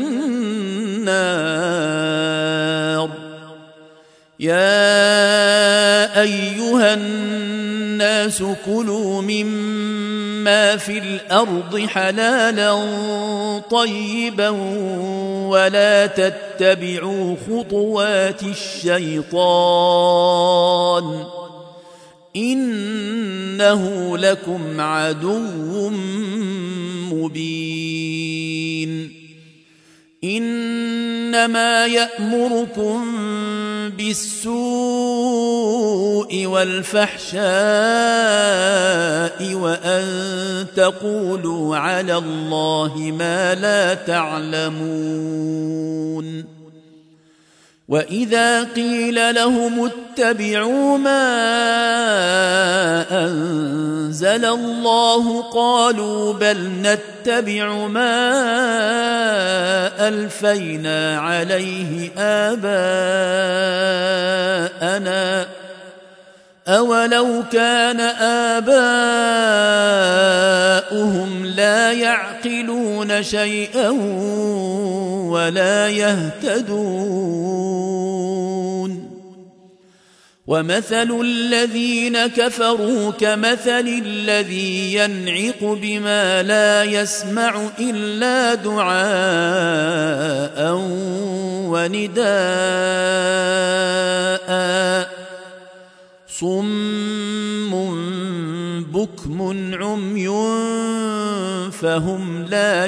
A: النار يا أيها الناس كلوا مما في الأرض حلالا طيبا ولا تتبعوا خطوات الشيطان إنه لكم عدو مبين إنما يأمركم بالسوء والفحشاء وأن تقولوا على الله ما لا تعلمون وإذا قيل لهم اتبعوا ما أنزل الله قالوا بل نتبع ما ألفينا عليه آباءنا أولو كان آباؤهم لا يعقلون شيئا ولا يهتدون ومثل الذين كفروا كمثل الذي ينعق بما لا يسمع إلا دعاء ونداء صم بكم عمي فهم لا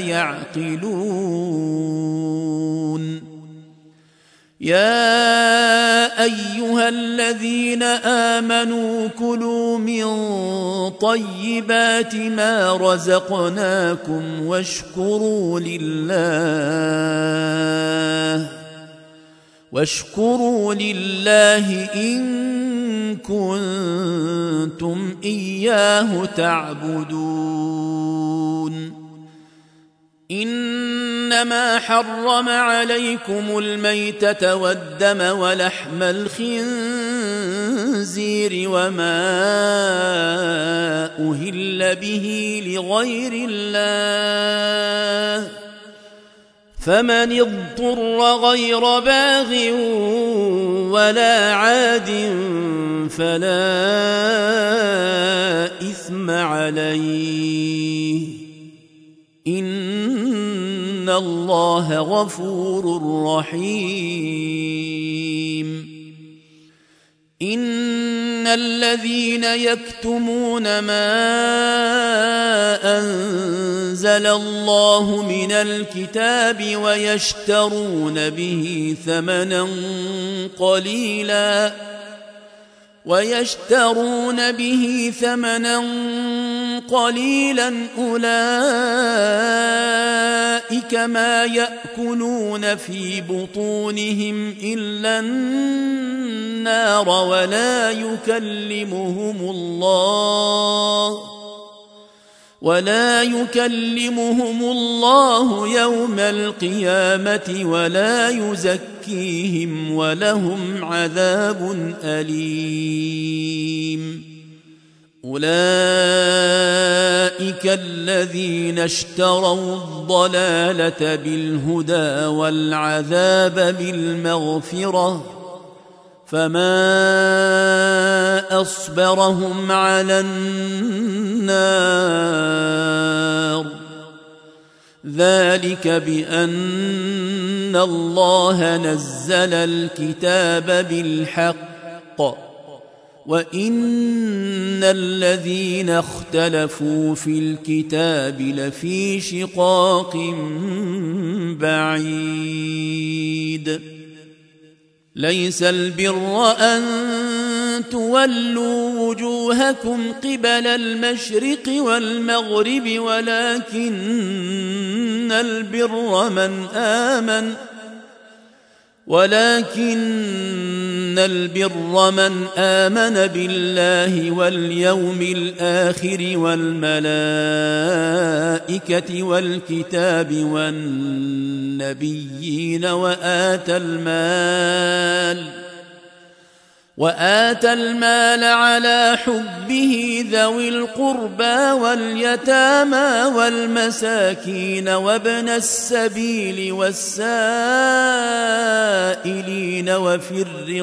A: يعقلون يا أيها الذين آمنوا كلوا من طيبات ما رزقناكم واشكروا لله واشكروا لله إن كنتم إياه تعبدون إنما حرم عليكم الميتة والدم ولحم الخنزير وما أهل به لغير الله فمن اضطر غير باغ ولا عاد فلا إثم عليه إن الله غفور رحيم إن الذين يكتمون ما أنزل الله من الكتاب ويشترون به ثمنا قليلا ويشترون به ثمنا قليلا أولئك ما يأكلون في بطونهم إلا النار ولا يكلمهم الله ولا يكلمهم الله يوم القيامة ولا يزكيهم ولهم عذاب أليم أولئك الذين اشتروا الضلالة بالهدى والعذاب بالمغفرة فما أصبرهم على النار ذلك بأن الله نزل الكتاب بالحق وإن الذين اختلفوا في الكتاب لفي شقاق بعيد ليس البر أن تولوا وجوهكم قبل المشرق والمغرب ولكن البر من آمن ولكن البر من آمن بالله واليوم الآخر والملائكة والكتاب والنبيين وآتى المال وآتى المال على حبه ذوي القربى واليتامى والمساكين وابن السبيل والسائلين وفي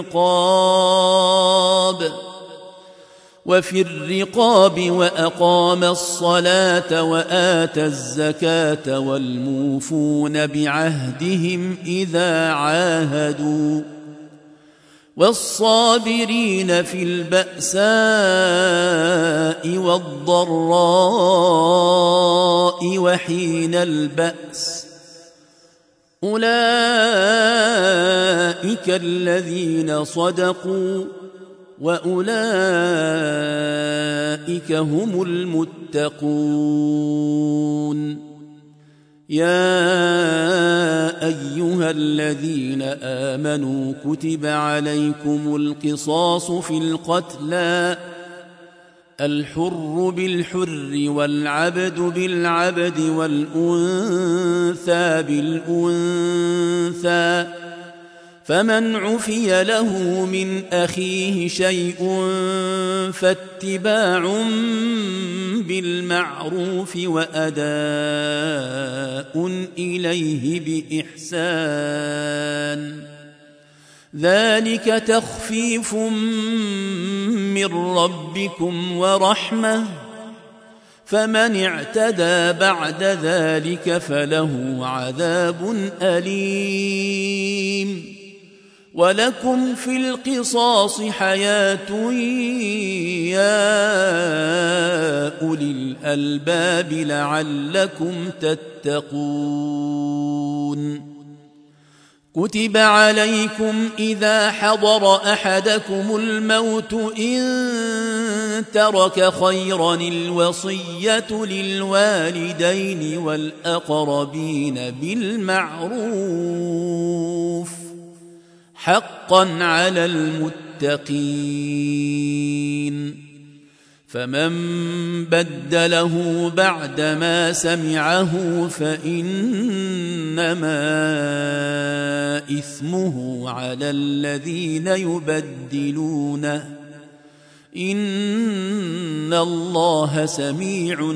A: الرقاب وفي الرقاب وأقام الصلاة وآتى الزكاة والموفون بعهدهم إذا عاهدوا والصابرين في البأساء والضراء وحين البأس أولئك الذين صدقوا وأولئك هم المتقون يا أيها أيها الذين آمنوا كتب عليكم القصاص في القتلى الحر بالحر والعبد بالعبد والأنثى بالأنثى فمن عفي له من أخيه شيء فاتباع بالمعروف وأداء إليه بإحسان ذلك تخفيف من ربكم ورحمة فمن اعتدى بعد ذلك فله عذاب أليم ولكم في القصاص حياة يا أولي الألباب لعلكم تتقون كتب عليكم إذا حضر أحدكم الموت إن ترك خيرا الوصية للوالدين والأقربين بالمعروف حقا على المتقين فمن بدله بعدما سمعه فإنما إثمه على الذين يبدلونه إن الله سميع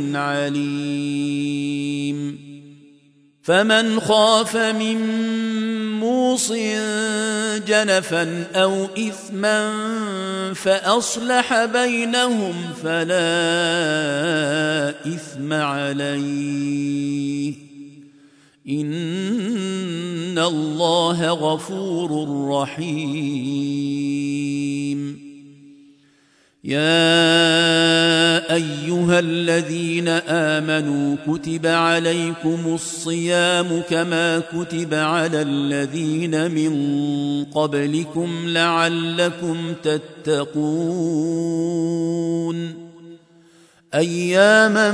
A: عليم فمن خاف من موص جنفا أو إثما فأصلح بينهم فلا إثم عليه إن الله غفور رحيم يا أيها الذين آمنوا كتب عليكم الصيام كما كتب على الذين من قبلكم لعلكم تتقون أياما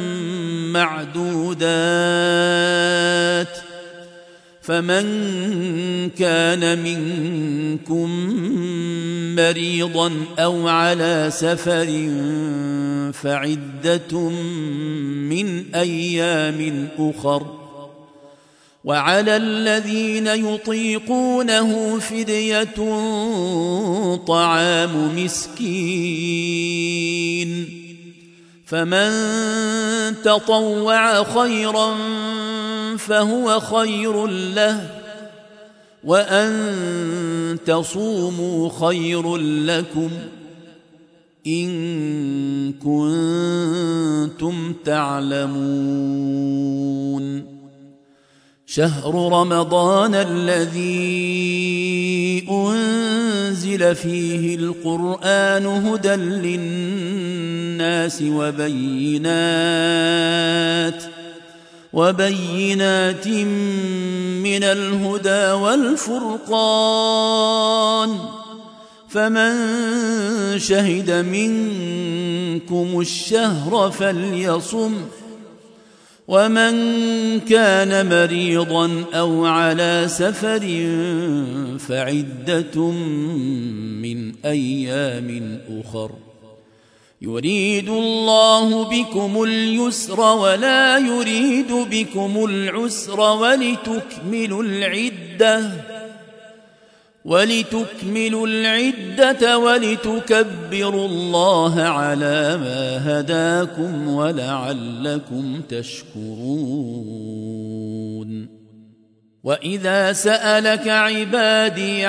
A: معدودات فمن كان منكم مريضا أو على سفر فعدة من أيام أخر وعلى الذين يطيقونه فدية طعام مسكين فمن تطوع خيرا فهو خير له وأن تصوموا خير لكم إن كنتم تعلمون شهر رمضان الذي أنزل فيه القرآن هدى للناس وبينات وبينات من الهدى والفرقان فمن شهد منكم الشهر فليصم ومن كان مريضا أو على سفر فعدة من أيام أخر يريد الله بكم اليسر ولا يريد بكم العسر ولتكملوا العدة ولتكملوا العدة ولتكبروا الله على ما هداكم ولعلكم تشكرون وإذا سألك عبادي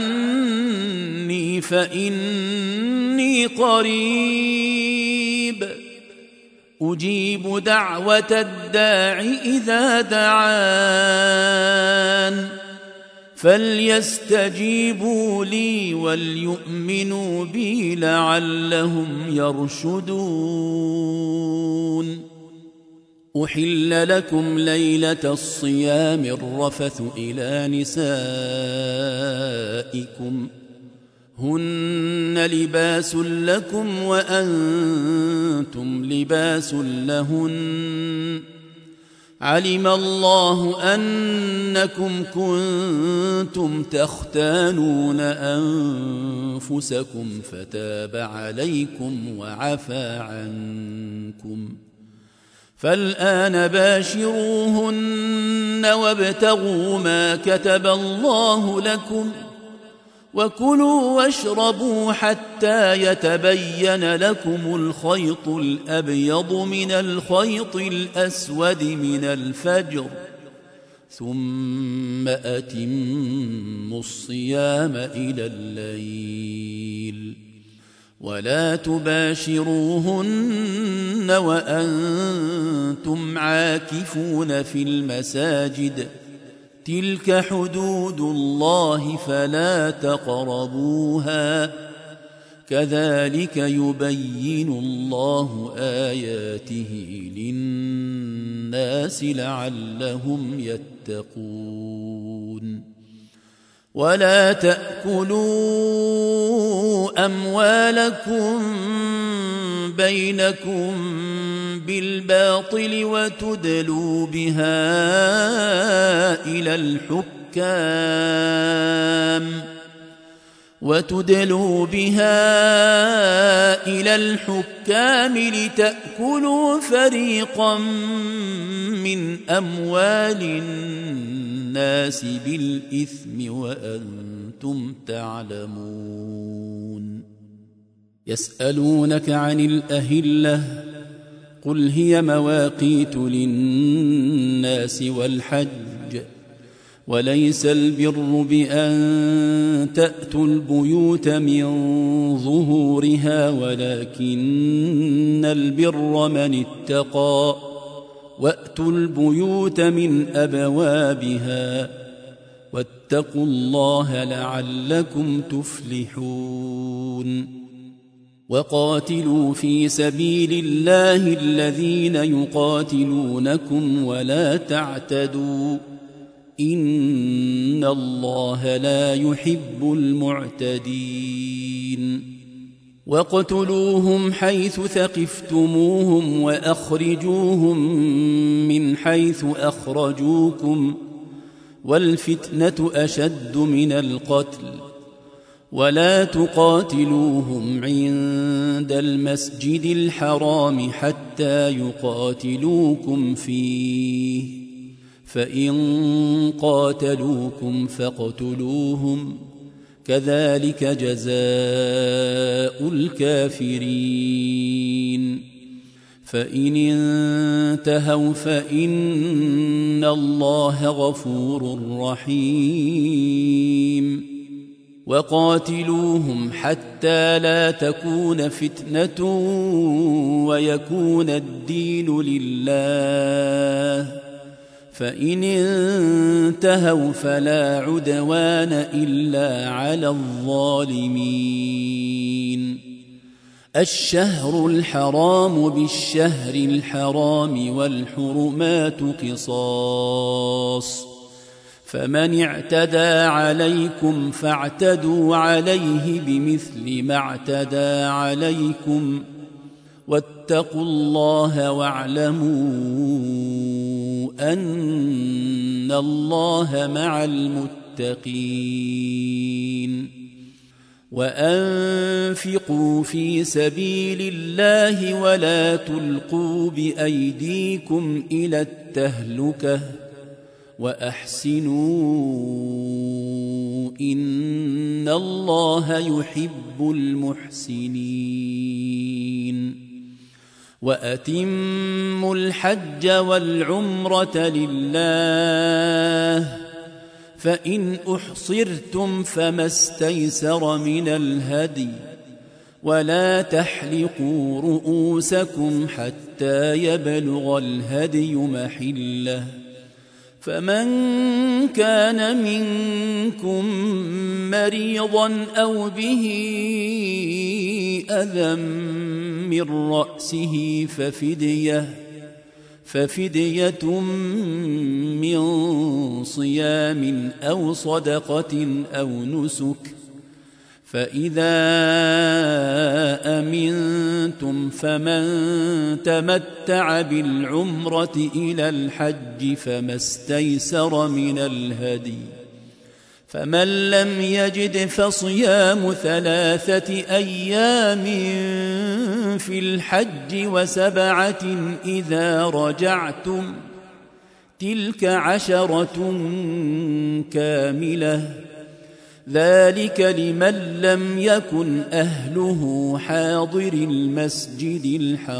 A: عني فإني قريب أجيب دعوة الداع إذا دعان فليستجيبوا لي وليؤمنوا بي لعلهم يرشدون أحل لكم ليلة الصيام الرفث إلى نسائكم هن لباس لكم وأنتم لباس لهن علم الله أنكم كنتم تختانون أنفسكم فتاب عليكم وعفى عنكم، فالآن باشروهن وابتغوا ما كتب الله لكم، وكلوا واشربوا حتى يتبين لكم الخيط الأبيض من الخيط الأسود من الفجر، ثم أتموا الصيام إلى الليل، ولا تباشروهن وأنتم عاكفون في المساجد، تلك حدود الله فلا تقربوها، كذلك يبين الله آياته للناس لعلهم يتقون. ولا تأكلوا أموالكم بينكم بالباطل وتدلوا بها إلى الحكام وتدلوا بها إلى الحكام لتأكلوا فريقا من أموال الناس بالإثم وأنتم تعلمون. يسألونك عن الأهلة قل هي مواقيت للناس والحج، وليس البر بأن تأتوا البيوت من ظهورها، ولكن البر من اتقى، وأتوا البيوت من أبوابها، واتقوا الله لعلكم تفلحون. وقاتلوا في سبيل الله الذين يقاتلونكم ولا تعتدوا، إن الله لا يحب المعتدين. واقتلوهم حيث ثقفتموهم وأخرجوهم من حيث أخرجوكم، والفتنة أشد من القتل، ولا تقاتلوهم عند المسجد الحرام حتى يقاتلوكم فيه، فإن قاتلوكم فاقتلوهم، كذلك جزاء الكافرين. فإن انتهوا فإن الله غفور رحيم. وقاتلوهم حتى لا تكون فتنة ويكون الدين لله، فإن انتهوا فلا عدوان إلا على الظالمين. الشهر الحرام بالشهر الحرام والحرمات قصاص، فمن اعتدى عليكم فاعتدوا عليه بمثل ما اعتدى عليكم، واتقوا الله واعلموا أن الله مع المتقين. وأنفقوا في سبيل الله ولا تلقوا بأيديكم إلى التهلكة، وأحسنوا إن الله يحب المحسنين. وأتموا الحج والعمرة لله، فإن أحصرتم فما استيسر من الهدي، ولا تحلقوا رؤوسكم حتى يبلغ الهدي محله، فمن كان منكم مريضا أو به أذى من رأسه ففدية ففدية من صيام أو صدقة أو نسك، فإذا أمنتم فمن تمتع بالعمرة إلى الحج فما استيسر من الهدي فمن لم يجد فصيام ثلاثة أيام في الحج وسبعة إذا رجعتم تلك عشرة كاملة ذلك لمن لم يكن أهله حاضر المسجد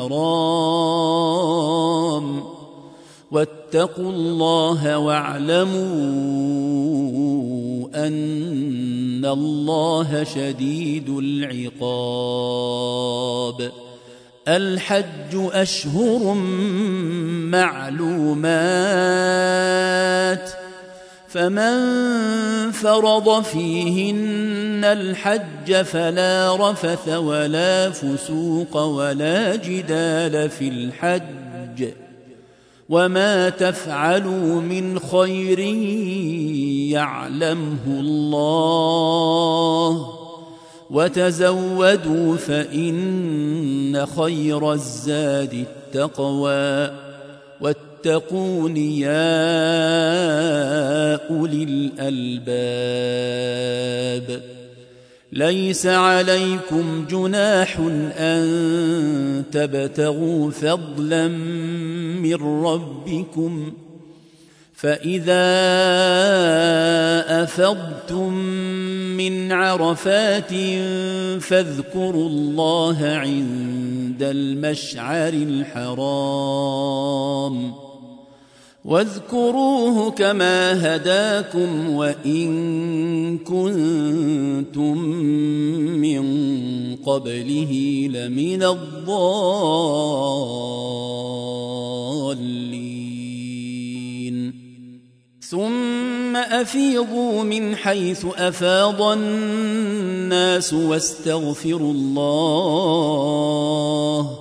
A: الحرام واتقوا الله واعلموا أن الله شديد العقاب. الحج أشهر معلومات فمن فرض فيهن الحج فلا رفث ولا فسوق ولا جدال في الحج وما تفعلوا من خير يعلمه الله وتزودوا فإن خير الزاد التقوى واتقون يا أولي الألباب. ليس عليكم جناح أن تبتغوا فضلا من ربكم فإذا أفضتم من عرفات فاذكروا الله عند المشعر الحرام واذكروه كما هداكم وإن كنتم من قبله لمن الضالين. ثم أفيضوا من حيث أفاض الناس واستغفروا الله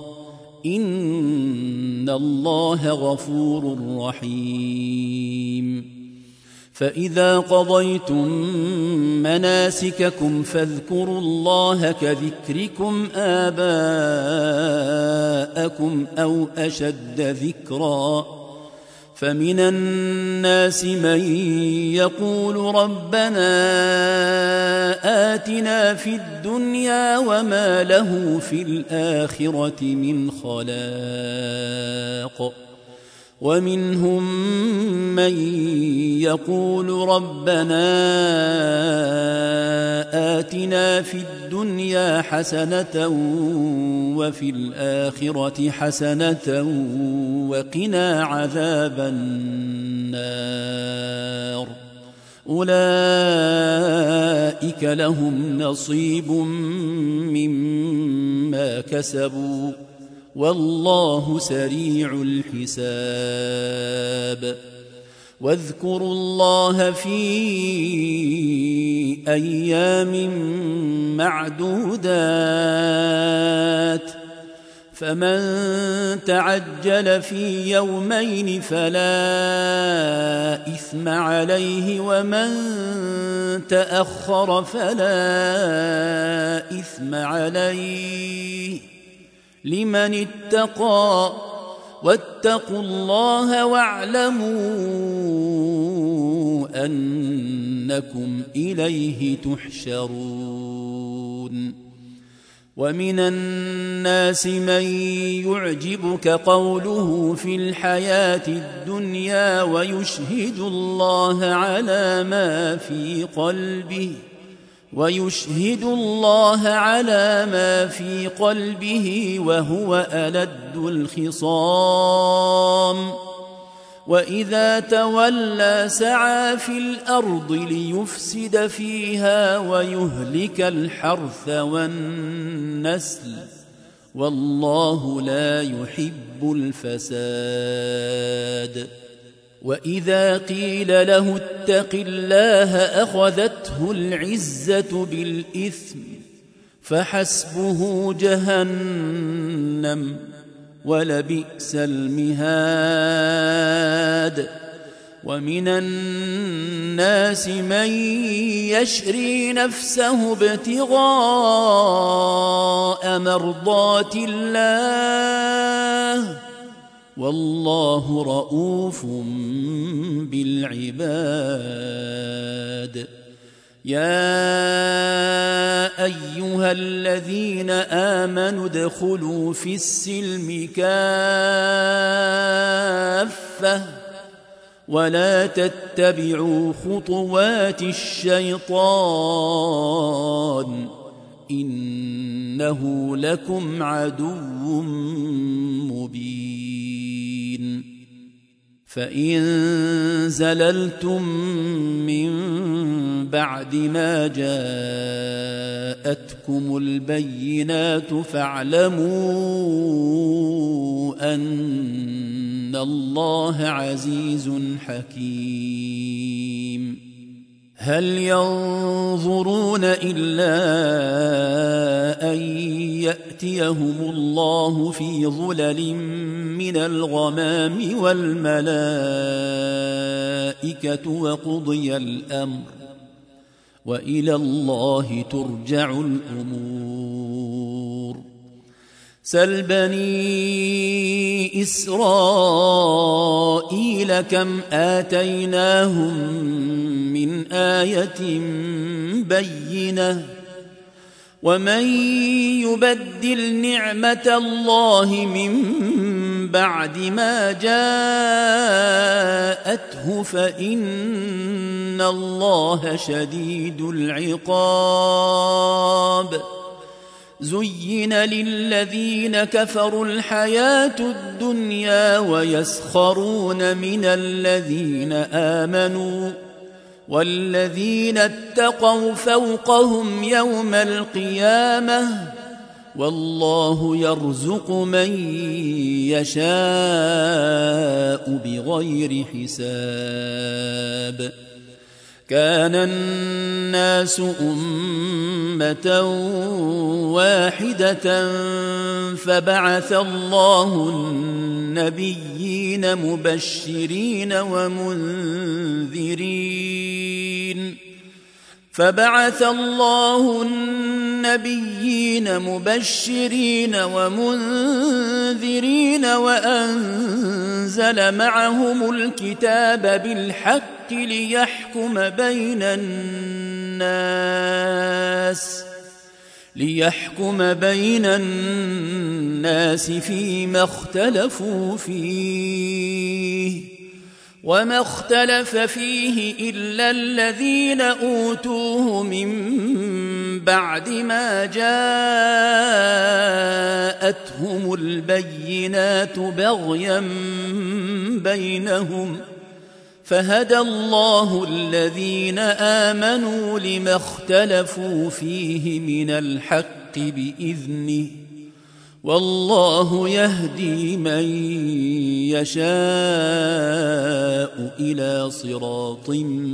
A: إن الله غفور رحيم. فإذا قضيتم مناسككم فاذكروا الله كذكركم آباءكم أو أشد ذكرا فمن الناس من يقول ربنا آتنا في الدنيا وما له في الآخرة من خلاق ومنهم من يقول ربنا آتنا في الدنيا حسنة وفي الآخرة حسنة وقنا عذاب النار. أولئك لهم نصيب مما كسبوا والله سريع الحساب. واذكروا الله في أيام معدودات فمن تعجل في يومين فلا إثم عليه ومن تأخر فلا إثم عليه لمن اتقى واتقوا الله واعلموا أنكم إليه تحشرون. ومن الناس من يعجبك قوله في الحياة الدنيا ويشهد الله على ما في قلبه ويشهد الله على ما في قلبه وهو ألد الخصام وإذا تولى سعى في الأرض ليفسد فيها ويهلك الحرث والنسل والله لا يحب الفساد. وإذا قيل له اتق الله أخذته العزة بالإثم فحسبه جهنم ولبئس المهاد. ومن الناس من يشري نفسه ابتغاء مرضات الله والله رؤوف بالعباد. يا أيها الذين آمنوا ادخلوا في السلم كافة ولا تتبعوا خطوات الشيطان إنه لكم عدو مبين. فإن زللتم من بعد ما جاءتكم البينات فاعلموا أن الله عزيز حكيم. هل ينظرون إلا أن يأتيهم الله في ظلل من الغمام والملائكة وقضي الأمر وإلى الله ترجع الأمور. سل بني إسرائيل كم آتيناهم من آية بينة ومن يبدل نعمة الله من بعد ما جاءته فإن الله شديد العقاب. زين للذين كفروا الحياة الدنيا ويسخرون من الذين آمنوا والذين اتقوا فوقهم يوم القيامة والله يرزق من يشاء بغير حساب. كان الناس أمة واحدة فبعث الله النبيين مبشرين ومنذرين فبعث الله النبيين مبشرين ومنذرين وأنزل معهم الكتاب بالحق ليحكم بين الناس ليحكم بين الناس فيما اختلفوا فيه وما اختلف فيه إلا الذين أوتوه من بعد ما جاءتهم البينات بغيا بينهم فهدى الله الذين آمنوا لما اختلفوا فيه من الحق بإذنه والله يهدي من يشاء إلى صراط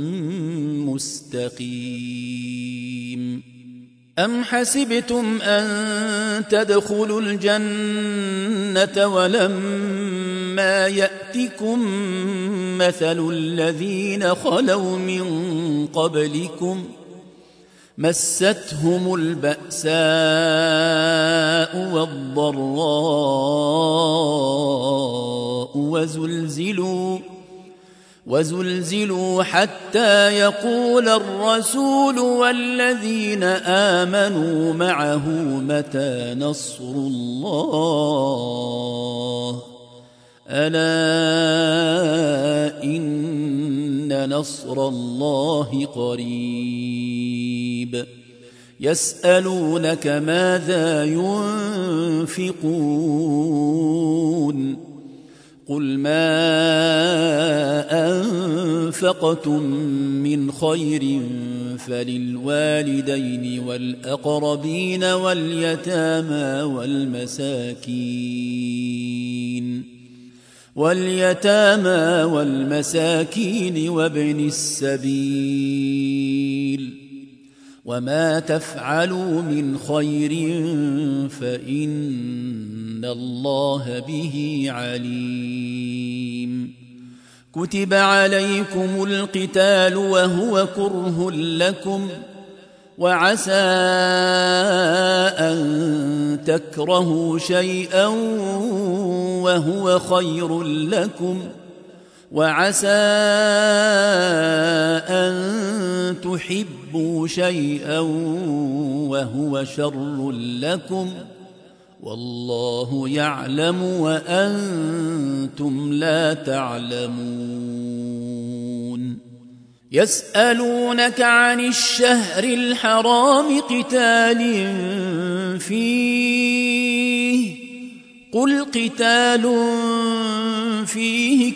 A: مستقيم. أم حسبتم أن تدخلوا الجنة ولما يأتكم مثل الذين خلوا من قبلكم مستهم البأساء والضراء وزلزلوا وزلزلوا حتى يقول الرسول والذين آمنوا معه متى نصر الله ألا إن نصر الله قريب. يسألونك ماذا ينفقون قل ما أنفقتم من خير فللوالدين والأقربين واليتامى والمساكين واليتامى والمساكين وابن السبيل وما تفعلوا من خير فإن الله به عليم. كتب عليكم القتال وهو كره لكم وعسى أن تكرهوا شيئا وهو خير لكم وعسى أن تحبوا شيئا وهو شر لكم والله يعلم وأنتم لا تعلمون يسألونك عن الشهر الحرام قتال فيه قل قتال فيه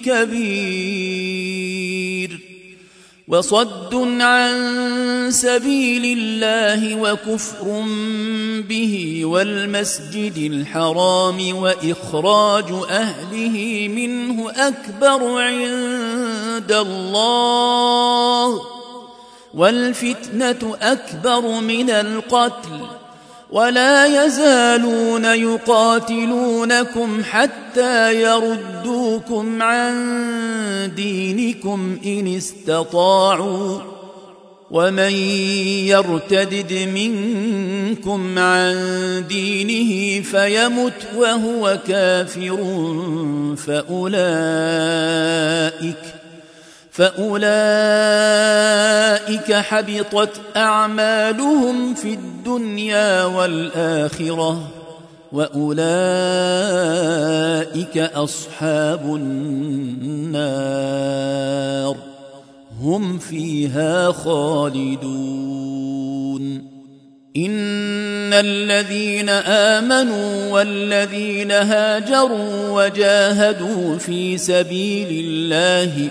A: كبير وصد عن سبيل الله وكفر به والمسجد الحرام وإخراج أهله منه أكبر عند الله والفتنة أكبر من القتل ولا يزالون يقاتلونكم حتى يردوكم عن دينكم إن استطاعوا ومن يرتدد منكم عن دينه فيمت وهو كافر فأولئك فأولئك حبطت أعمالهم في الدنيا والآخرة وأولئك أصحاب النار هم فيها خالدون إن الذين آمنوا والذين هاجروا وجاهدوا في سبيل الله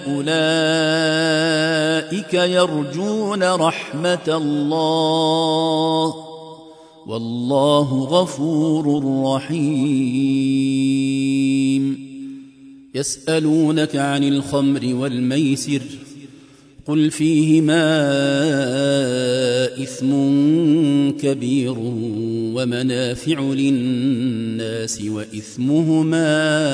A: أولئك يرجون رحمة الله والله غفور رحيم يسألونك عن الخمر والميسر قل فيهما إثم كبير ومنافع للناس وإثمهما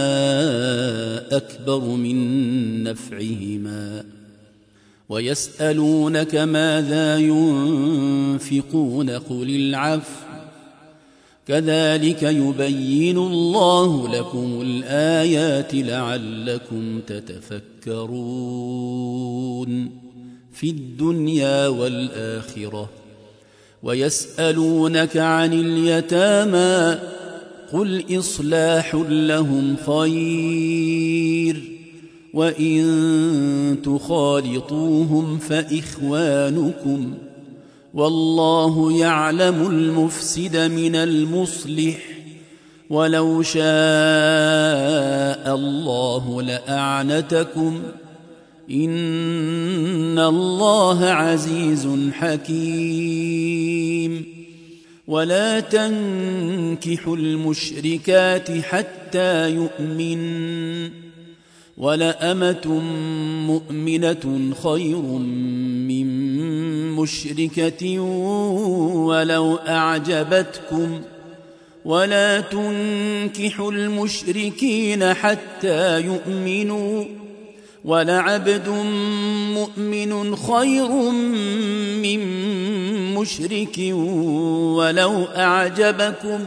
A: أكبر من نفعهما ويسألونك ماذا ينفقون قل العفو كذلك يبين الله لكم الآيات لعلكم تتفكرون في الدنيا والآخرة ويسألونك عن اليتامى قل إصلاح لهم خير وإن تخالطوهم فإخوانكم والله يعلم المفسد من المصلح ولو شاء الله لأعنتكم إن الله عزيز حكيم ولا تنكحوا المشركات حتى يؤمن ولأمة مؤمنة خير من مشركة ولو أعجبتكم ولا تنكحوا المشركين حتى يؤمنوا ولعبد مؤمن خير من مشرك ولو أعجبكم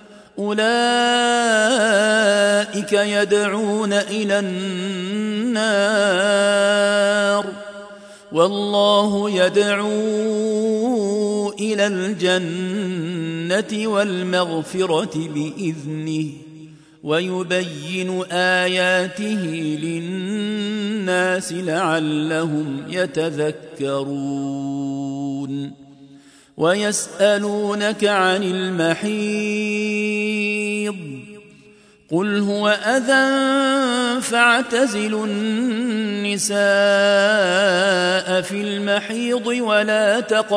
A: أولئك يدعون إلى النار والله يدعو إلى الجنة والمغفرة بإذنه ويبين آياته للناس لعلهم يتذكرون ويسألونك عن المحيض قل هو أذى فاعتزلوا النساء في المحيض ولا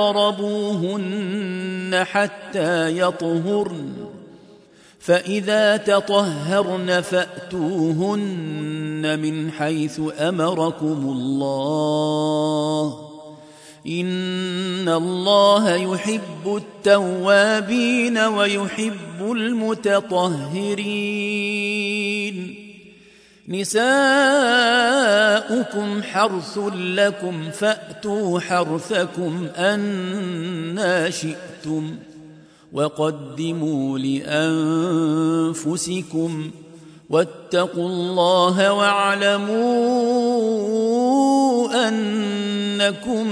A: تقربوهن حتى يطهرن فإذا تطهرن فأتوهن من حيث أمركم الله إن الله يحب التوابين ويحب المتطهرين نساؤكم حرث لكم فأتوا حرثكم أنى شئتم وقدموا لأنفسكم واتقوا الله واعلموا أنكم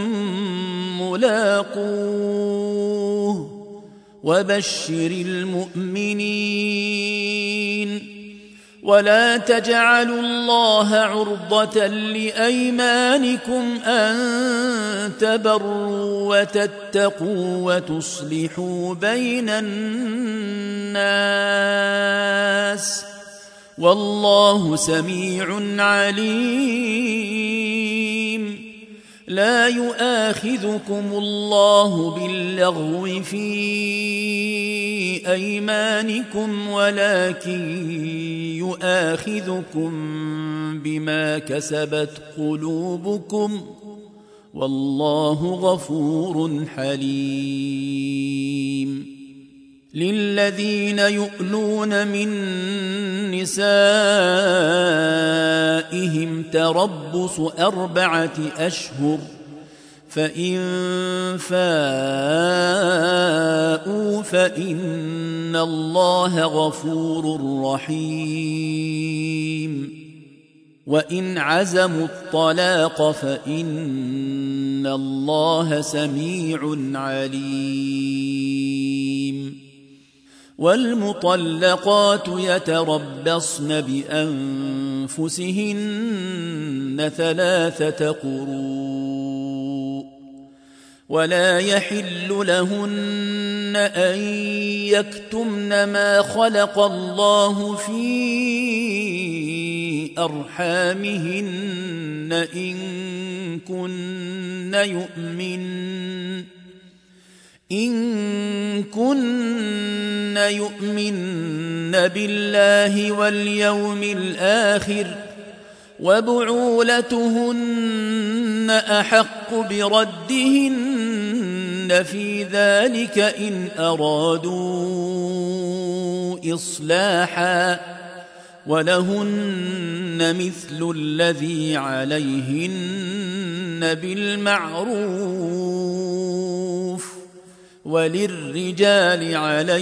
A: ملاقوه وبشر المؤمنين. ولا تجعلوا الله عرضة لأيمانكم أن تبروا وتتقوا وتصلحوا بين الناس والله سميع عليم. لا يؤاخذكم الله باللغو في أيمانكم ولكن يؤاخذكم بما كسبت قلوبكم والله غفور حليم. للذين يؤلون من نسائهم تربص أربعة أشهر فإن فاءوا فإن الله غفور رحيم. وإن عزموا الطلاق فإن الله سميع عليم. والمطلقات يتربصن بأنفسهن ثلاثة قروء ولا يحل لهن أن يكتمن ما خلق الله في أرحامهن إن كن يؤمن إن كن يؤمن بالله واليوم الآخر وبعولتهن أحق بردهن في ذلك إن أرادوا إصلاحا ولهن مثل الذي عليهن بالمعروف وللرجال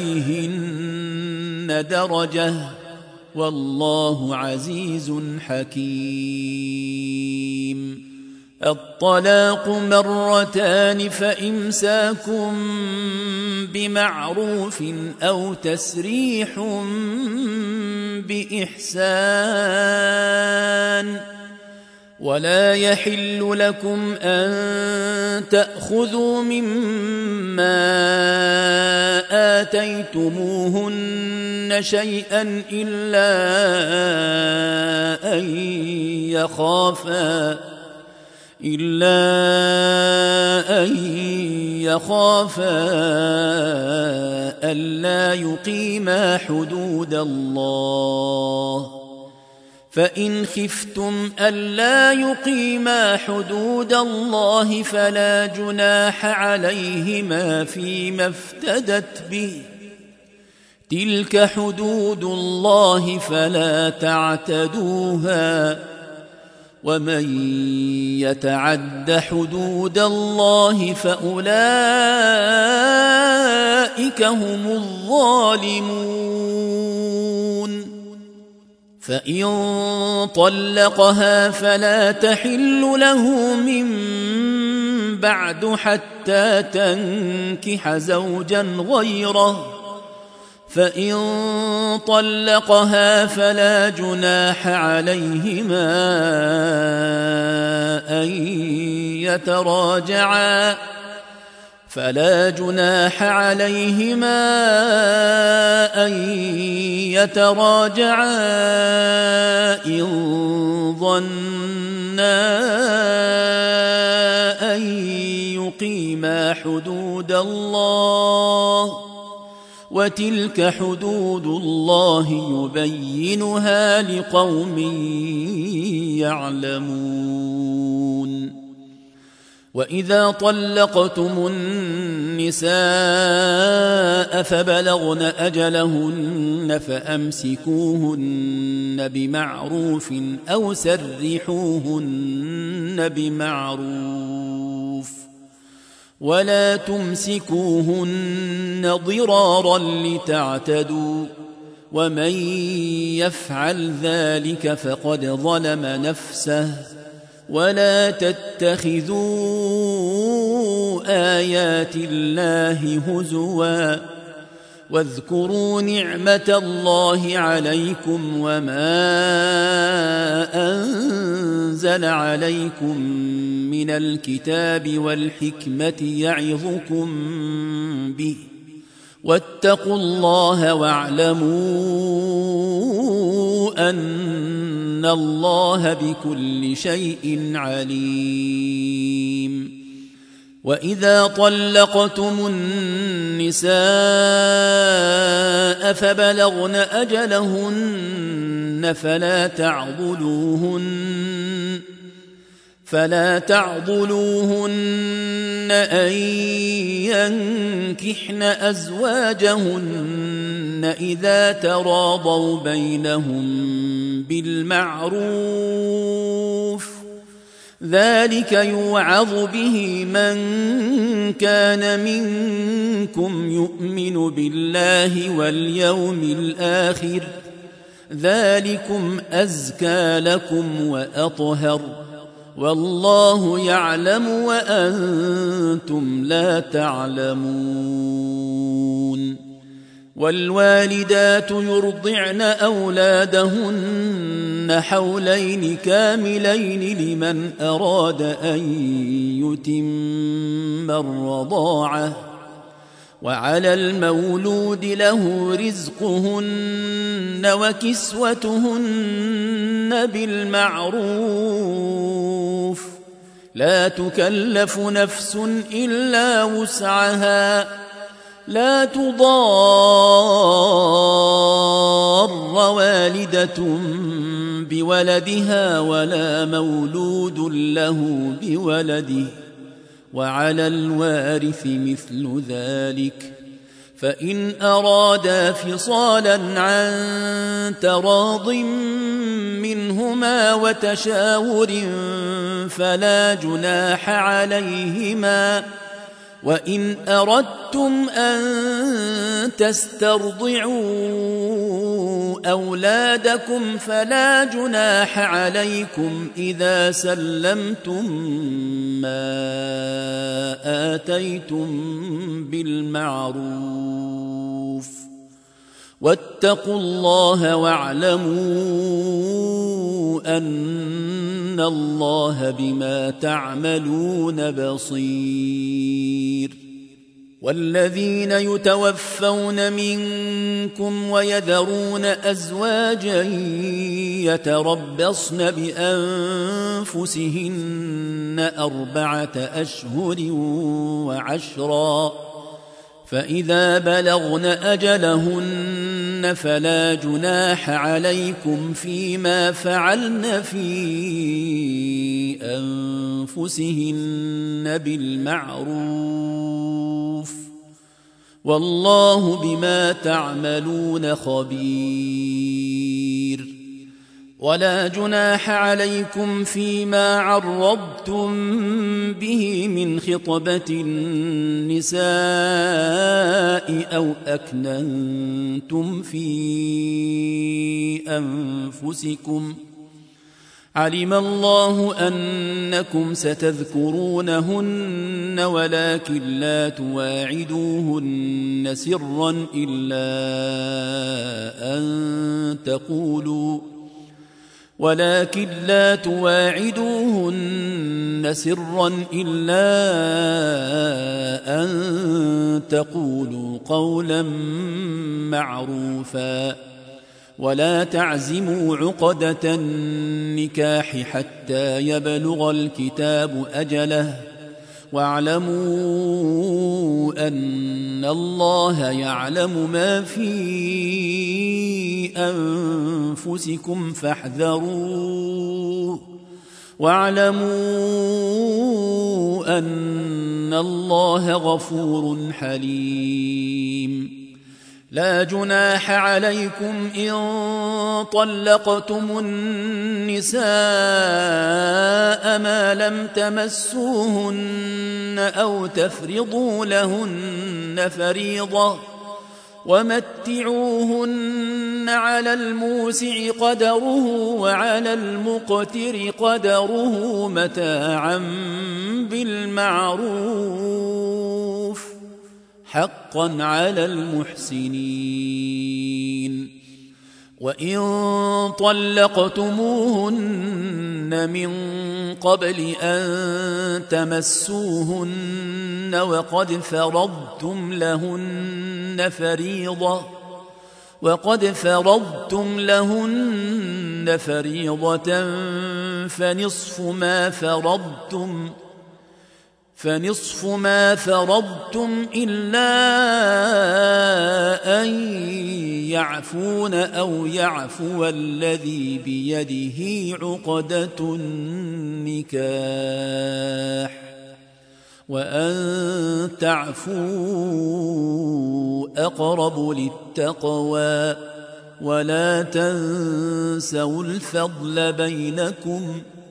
A: عليهن درجة والله عزيز حكيم. الطلاق مرتان فإمساك بمعروف أو تسريح بإحسان. ولا يحل لكم أن تأخذوا مما آتيتموهن شيئا إلا أن يخافا إلا أن يخافا ألا يقيما حدود الله فإن خفتم ألا يقيما حدود الله فلا جناح عليهما فيما افتدت به تلك حدود الله فلا تعتدوها ومن يتعد حدود الله فأولئك هم الظالمون. فإن طلقها فلا تحل له من بعد حتى تنكح زوجا غيره فإن طلقها فلا جناح عليهما أن يتراجعا فلا جناح عليهما أن يتراجعا إن ظنا أن يقيما حدود الله وتلك حدود الله يبينها لقوم يعلمون. وإذا طلقتم النساء فبلغن أجلهن فأمسكوهن بمعروف أو سرحوهن بمعروف ولا تمسكوهن ضرارا لتعتدوا ومن يفعل ذلك فقد ظلم نفسه ولا تتخذوا آيات الله هزوا واذكروا نعمة الله عليكم وما أنزل عليكم من الكتاب والحكمة يعظكم به واتقوا الله واعلموا أن الله بكل شيء عليم. وإذا طلقتم النساء فبلغن أجلهن فلا تعضلوهن فلا تعضلوهن أن ينكحن أزواجهن إذا تراضوا بينهم بالمعروف ذلك يوعظ به من كان منكم يؤمن بالله واليوم الآخر ذلكم أزكى لكم وأطهر والله يعلم وأنتم لا تعلمون. والوالدات يرضعن أولادهن حولين كاملين لمن أراد أن يتم الرضاعة وعلى المولود له رزقهن وكسوتهن بالمعروف لا تكلف نفس إلا وسعها لا تضار والدة بولدها ولا مولود له بولده وعلى الوارث مثل ذلك فإن أرادا فصالا عن تراض منهما وتشاور فلا جناح عليهما وإن أردتم أن تسترضعوا أولادكم فلا جناح عليكم إذا سلمتم ما آتيتم بالمعروف واتقوا الله واعلموا أن الله بما تعملون بصير. والذين يتوفون منكم ويذرون أزواجا يتربصن بأنفسهن أربعة أشهر وعشرا فإذا بلغن أجلهن فلا جناح عليكم فيما فعلن في أنفسهن بالمعروف والله بما تعملون خبير. ولا جناح عليكم فيما عرضتم به من خطبة النساء أو أكننتم في أنفسكم علم الله أنكم ستذكرونهن ولكن لا تواعدوهن سرا إلا أن تقولوا ولكن لا تواعدوهن سرا إلا أن تقولوا قولا معروفا ولا تعزموا عقدة النكاح حتى يبلغ الكتاب أجله واعلموا أن الله يعلم ما في أنفسكم فاحذروه واعلموا أن الله غفور حليم. لا جناح عليكم إن طلقتم النساء ما لم تمسوهن أو تفرضوا لهن فريضة، ومتعوهن على الموسع قدره وعلى المقتر قدره متاعا بالمعروف حقا على المحسنين. وإن طلقتموهن من قبل أن تمسوهن وقد فرضتم لهن فريضة وقد فرضتم لهن فريضة فنصف ما فرضتم فنصف ما فرضتم إلا أن يعفون أو يعفو الذي بيده عقدة النكاح، وأن تعفوا أقرب للتقوى، ولا تنسوا الفضل بينكم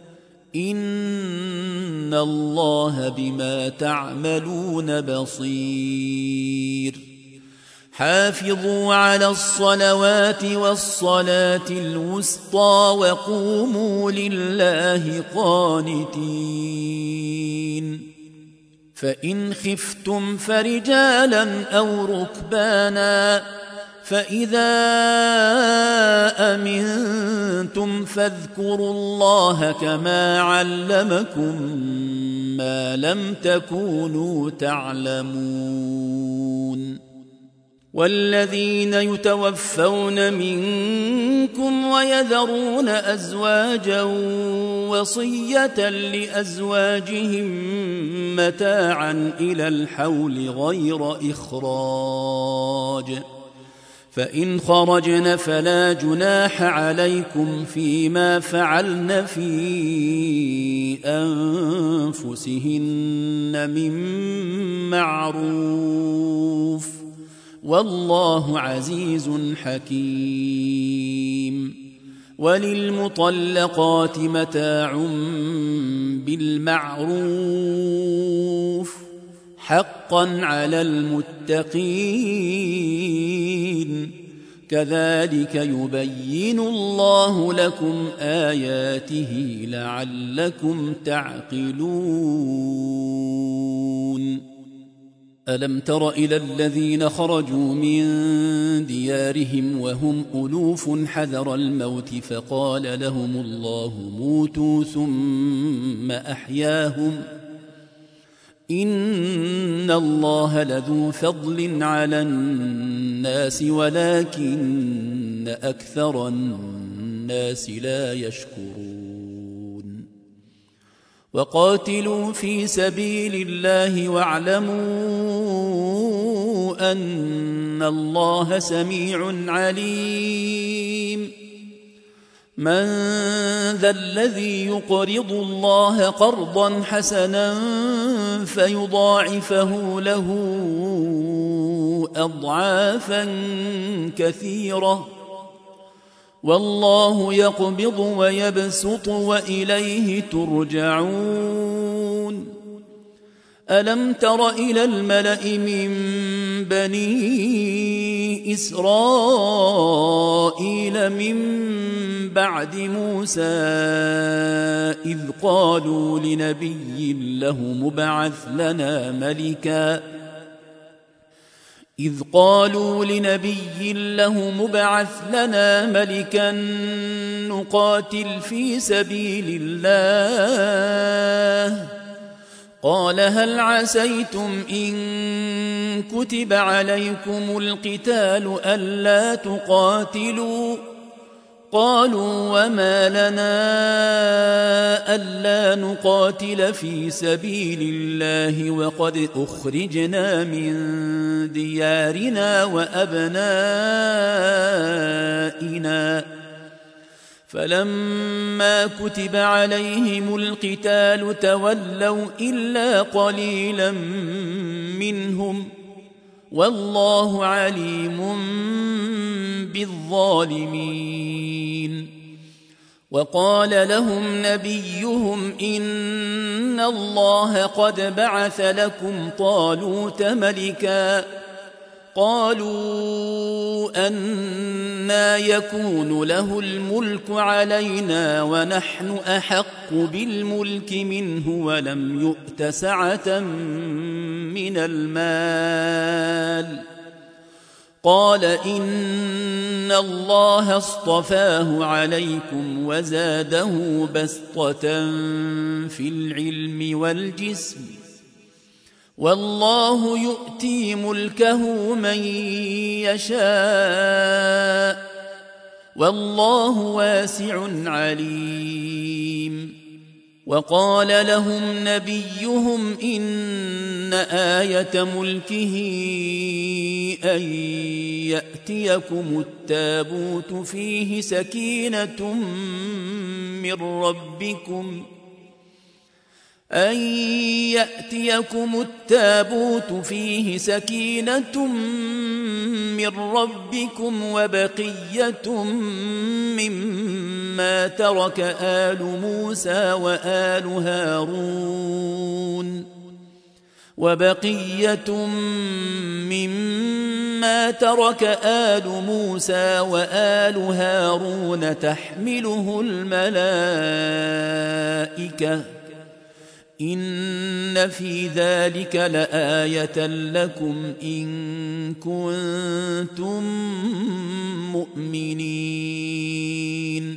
A: إن الله بما تعملون بصير. حافظوا على الصلوات والصلاة الوسطى وقوموا لله قانتين. فإن خفتم فرجالا أو ركبانا فإذا أمنتم فاذكروا الله كما علمكم ما لم تكونوا تعلمون. والذين يتوفون منكم ويذرون أزواجا وصية لأزواجهم متاعا إلى الحول غير إخراج، فإن خرجن فلا جناح عليكم فيما فعلن في أنفسهن من معروف، والله عزيز حكيم. وللمطلقات متاع بالمعروف حقا على المتقين، كذلك يبين الله لكم آياته لعلكم تعقلون. ألم تر إلى الذين خرجوا من ديارهم وهم ألوف حذر الموت فقال لهم الله موتوا ثم أحياهم إن الله لذو فضل على الناس ولكن أكثر الناس لا يشكرون. وقاتلوا في سبيل الله واعلموا أن الله سميع عليم. من ذا الذي يقرض الله قرضا حسنا فيضاعفه له أضعافا كثيرة، والله يقبض ويبسط وإليه ترجعون. ألم تر إلى الملأ من بني إسرائيل من بعد موسى إذ قالوا لنبي له مبعث لنا ملكا إذ قالوا لنبي له مبعث لنا ملكا نقاتل في سبيل الله، قال هل عسيتم إن كتب عليكم القتال ألا تقاتلوا؟ قالوا وما لنا ألا نقاتل في سبيل الله وقد أخرجنا من ديارنا وأبنائنا فلما كتب عليهم القتال تولوا إلا قليلا منهم والله عليم بالظالمين. وقال لهم نبيهم إن الله قد بعث لكم طالوت ملكا قالوا أنى يكون له الملك علينا ونحن أحق بالملك منه ولم يؤت سعة من المال قال إن الله اصطفاه عليكم وزاده بسطة في العلم والجسم والله يؤتي ملكه من يشاء والله واسع عليم. وقال لهم نبيهم إن آية ملكه أن يأتيكم التابوت فيه سكينة من ربكم أن يأتيكم التابوت فيه سكينة من ربكم وبقية مما ترك آل موسى وآل هارون وبقية مما ترك آل موسى وآل هارون تحمله الملائكة إن في ذلك لآية لكم إن كنتم مؤمنين.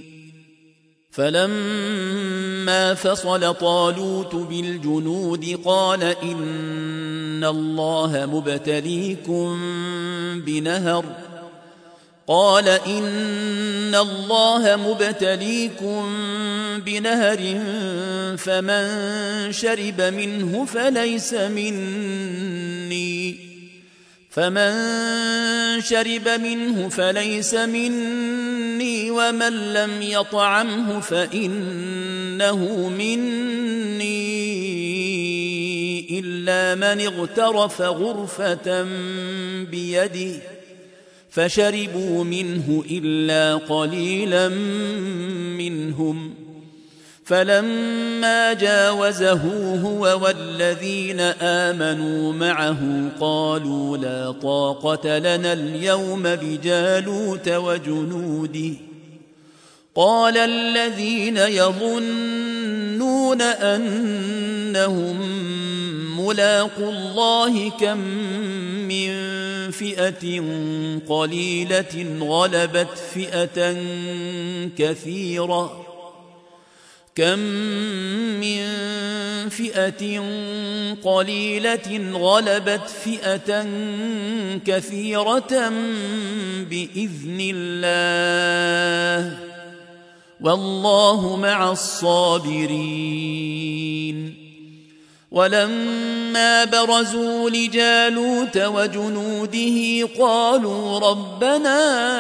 A: فلما فصل طالوت بالجنود قال إن الله مبتليكم بنهر قال إن الله مبتليكم بنهر فمن شرب منه فليس مني فمن شرب منه فليس مني ومن لم يطعمه فإنه مني إلا من اغترف غرفة بيده فشربوا منه إلا قليلا منهم فلما جاوزه هو والذين آمنوا معه قالوا لا طاقة لنا اليوم بجالوت وجنوده قال الذين يظنون أنهم ملاقو الله كم من فئة قليلة غلبت فئة كثيرة كم من فئة قليلة غلبت فئة كثيرة بإذن الله والله مع الصابرين. ولما برزوا لجالوت وجنوده قالوا ربنا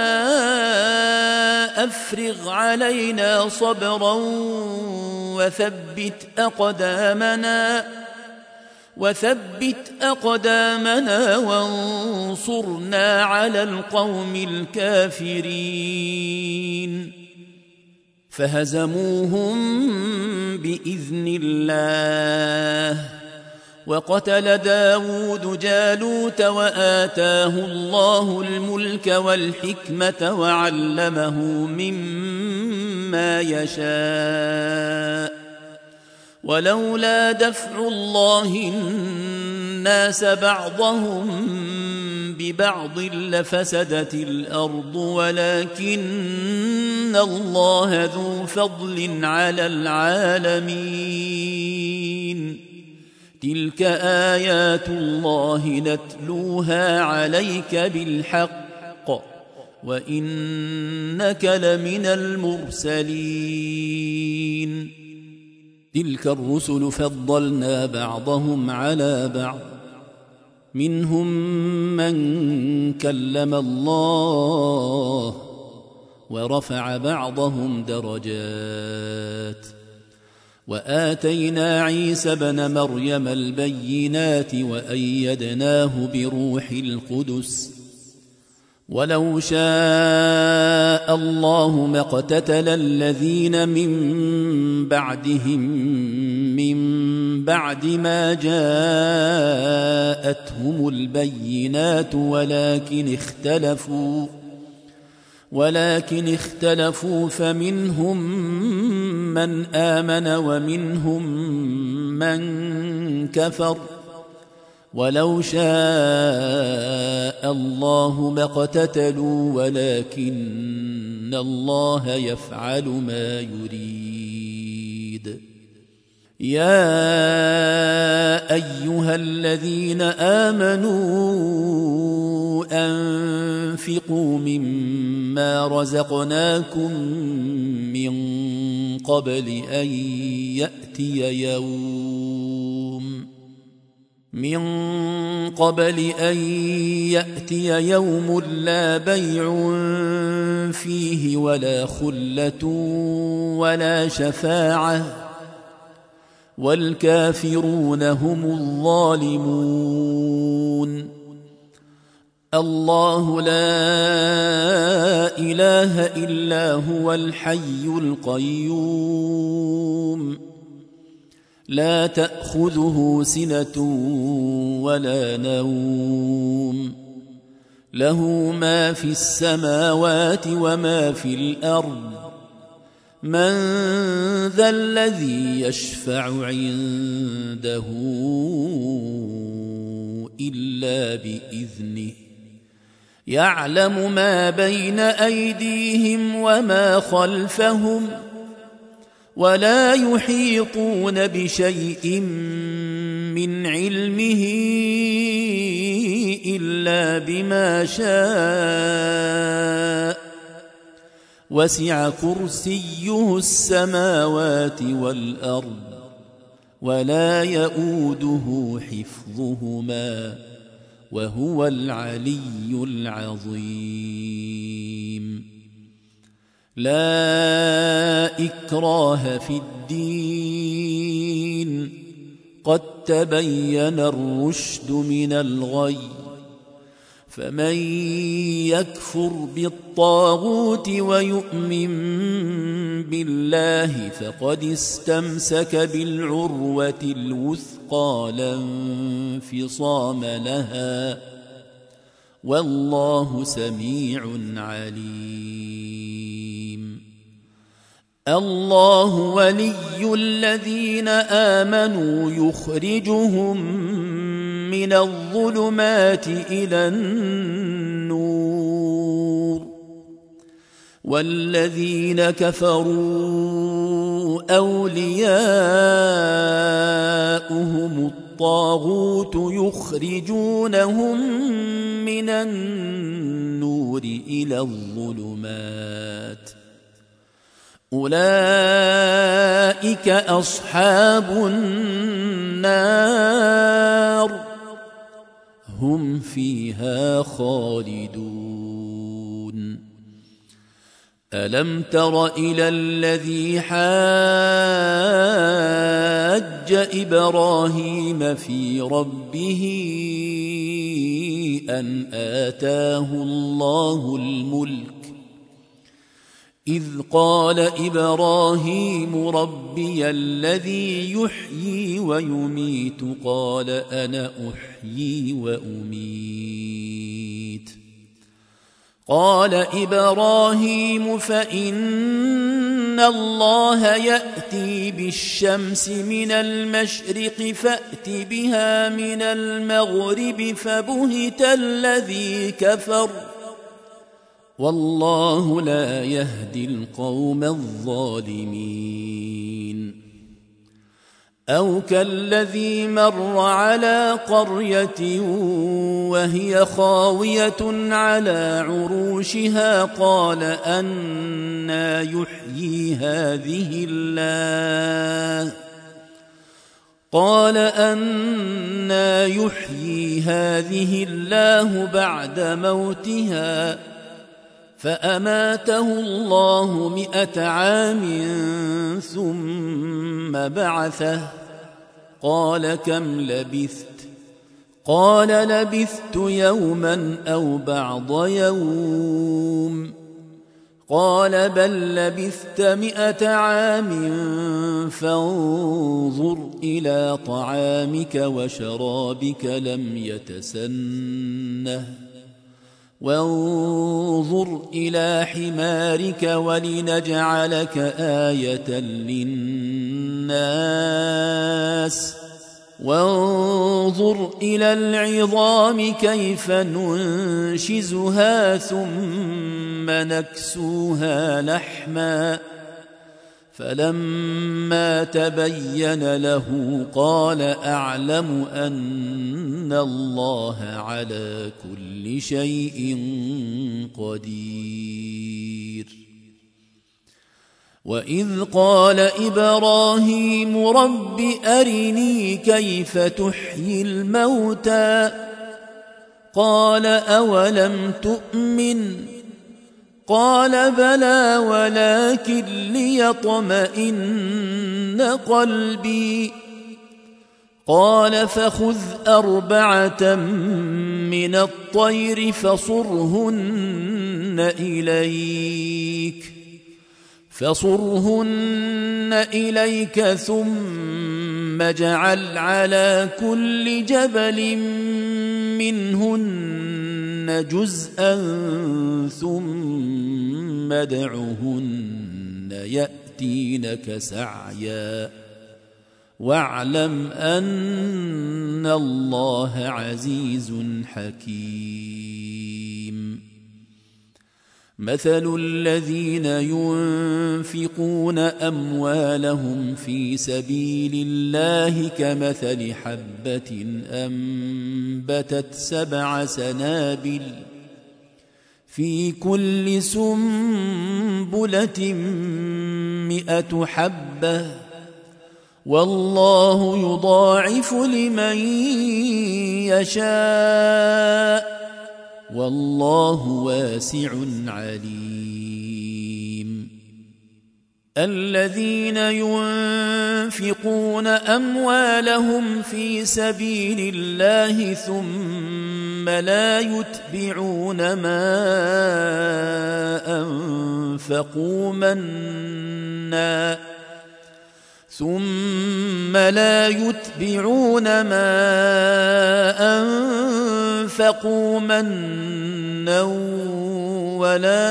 A: أفرغ علينا صبرا وثبت أقدامنا وثبت أقدامنا وانصرنا على القوم الكافرين فهزموهم بإذن الله وقتل داود جالوت وآتاه الله الملك والحكمة وعلمه مما يشاء ولولا دفع الله الناس بعضهم ببعض لفسدت الأرض ولكن الله ذو فضل على العالمين تلك آيات الله نتلوها عليك بالحق وإنك لمن المرسلين تلك الرسل فضلنا بعضهم على بعض منهم من كلم الله ورفع بعضهم درجات وآتينا عيسى ابن مريم البينات وأيدناه بروح القدس ولو شاء الله ما اقتتل الذين من بعدهم من بعد ما جاءتهم البينات ولكن اختلفوا ولكن اختلفوا فمنهم من آمن ومنهم من كفر ولو شاء الله ما اقتتلوا ولكن الله يفعل ما يريد. يا أيها الذين آمنوا أنفقوا مما رزقناكم من قبل أن يأتي يوم من قبل أن يأتي يوم لا بيع فيه ولا خلة ولا شفاعة والكافرون هم الظالمون. الله لا إله إلا هو الحي القيوم لا تأخذه سنة ولا نوم له ما في السماوات وما في الأرض من ذا الذي يشفع عنده إلا بإذنه يعلم ما بين أيديهم وما خلفهم ولا يحيطون بشيء من علمه إلا بما شاء وسع كرسيه السماوات والأرض ولا يؤوده حفظهما وهو العلي العظيم. لا إكراه في الدين قد تبين الرشد من الغي فمن يكفر بالطاغوت ويؤمن بالله فقد استمسك بالعروة الوثقى لا انفصام لها والله سميع عليم. الله ولي الذين آمنوا يخرجهم من الظلمات إلى النور والذين كفروا أولياؤهم الطاغوت يخرجونهم من النور إلى الظلمات أولئك أصحاب النار هم فيها خالدون. ألم تر إلى الذي حاج إبراهيم في ربه أن آتاه الله الملك إذ قال إبراهيم ربي الذي يحيي ويميت قال أنا أحيي وأميت قال إبراهيم فإن الله يأتي بالشمس من المشرق فأت بها من المغرب فبهت الذي كفر والله لا يهدي القوم الظالمين. أو كالذي مر على قرية وهي خاوية على عروشها قال أنى يحيي هذه الله قال أنى يحيي هذه الله بعد موتها فأماته الله مئة عام ثم بعثه قال كم لبثت؟ قال لبثت يوما أو بعض يوم. قال بل لبثت مئة عام فانظر إلى طعامك وشرابك لم يتسنه وانظر إلى حمارك ولنجعلك آية للناس وانظر إلى العظام كيف ننشزها ثم نكسوها لحما فلما تبين له قال أعلم أن الله على كل شيء قدير. وإذ قال إبراهيم رب أرني كيف تحيي الموتى قال أولم تؤمن قال بلى ولكن ليطمئن قلبي قال فخذ أربعة من الطير فصرهن إليك فصرهن إليك ثم اجعل على كل جبل منهن جزءا ثم ادعهن يأتينك سعيا واعلم أن الله عزيز حكيم. مثل الذين ينفقون أموالهم في سبيل الله كمثل حبة أنبتت سبع سنابل في كل سنبلة مئة حبة والله يضاعف لمن يشاء والله واسع عليم. الذين ينفقون أموالهم في سبيل الله ثم لا يتبعون ما أنفقوا منا ثم لا يتبعون ما أنفقوا منا ولا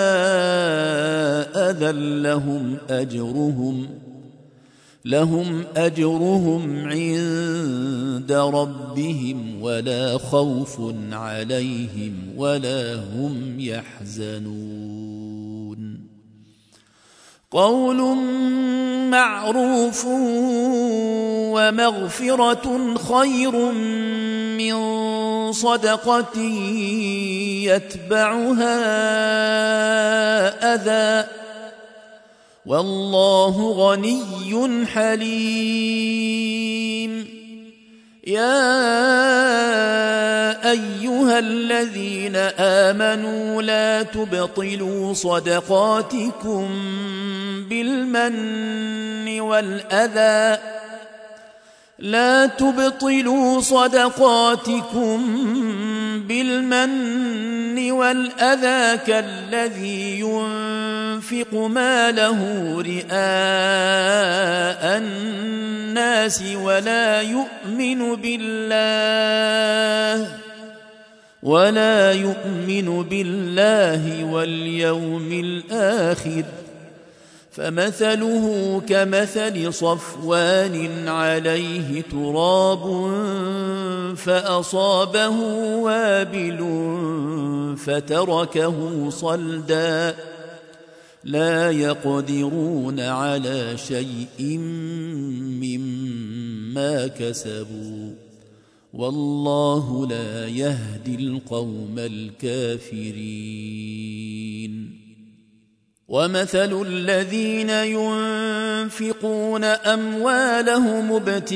A: أذى لهم أجرهم لهم أجرهم عند ربهم ولا خوف عليهم ولا هم يحزنون. قول معروف ومغفرة خير من صدقة يتبعها أذى والله غني حليم. يا أيها الذين آمنوا لا تبطلوا صدقاتكم بالمن والأذى لا تبطلوا صدقاتكم بالمن والأذى كالذي ينفق ماله رئاء الناس ولا يؤمن بالله ولا يؤمن بالله واليوم الآخر فمثله كمثل صفوان عليه تراب فأصابه وابل فتركه صلدا لا يقدرون على شيء مما كسبوا والله لا يهدي القوم الكافرين. ومثل الذين ينفقون أموالهم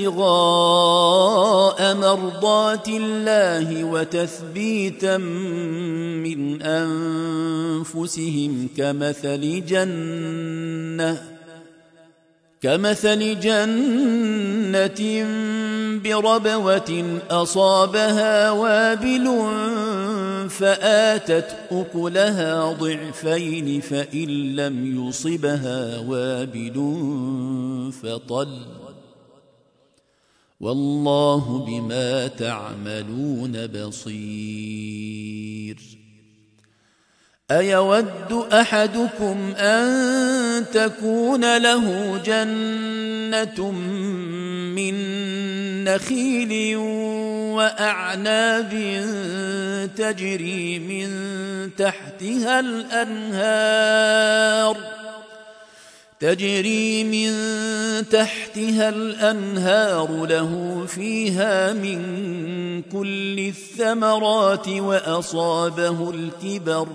A: ابتغاء مرضات الله وتثبيتا من أنفسهم كمثل جنة كمثل جنة بربوة أصابها وابل فآتت أكلها ضعفين فإن لم يصبها وابل فطل والله بما تعملون بصير. أيود أحدكم أن تكون له جنة من نخيل وأعناب تجري من تحتها الأنهار تجري من تحتها الأنهار له فيها من كل الثمرات وأصابه الكبر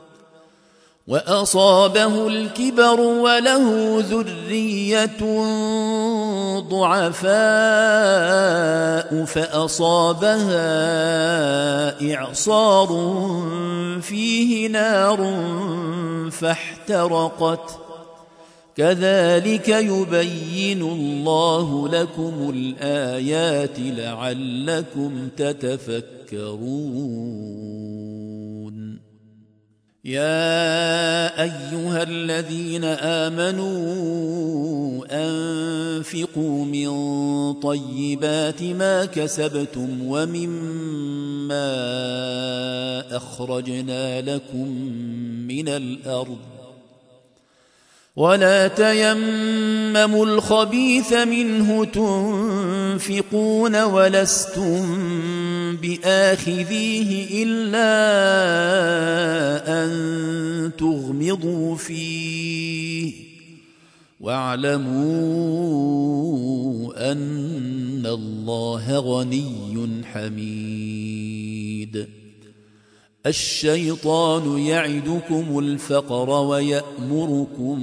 A: وأصابه الكبر وله ذرية ضعفاء فأصابها إعصار فيه نار فاحترقت كذلك يبين الله لكم الآيات لعلكم تتفكرون. يا أيها الذين آمنوا أنفقوا من طيبات ما كسبتم ومما أخرجنا لكم من الأرض ولا تيمموا الخبيث منه تنفقون ولستم بآخذيه إلا أن تغمضوا فيه واعلموا أن الله غني حميد. الشيطان يعدكم الفقر ويأمركم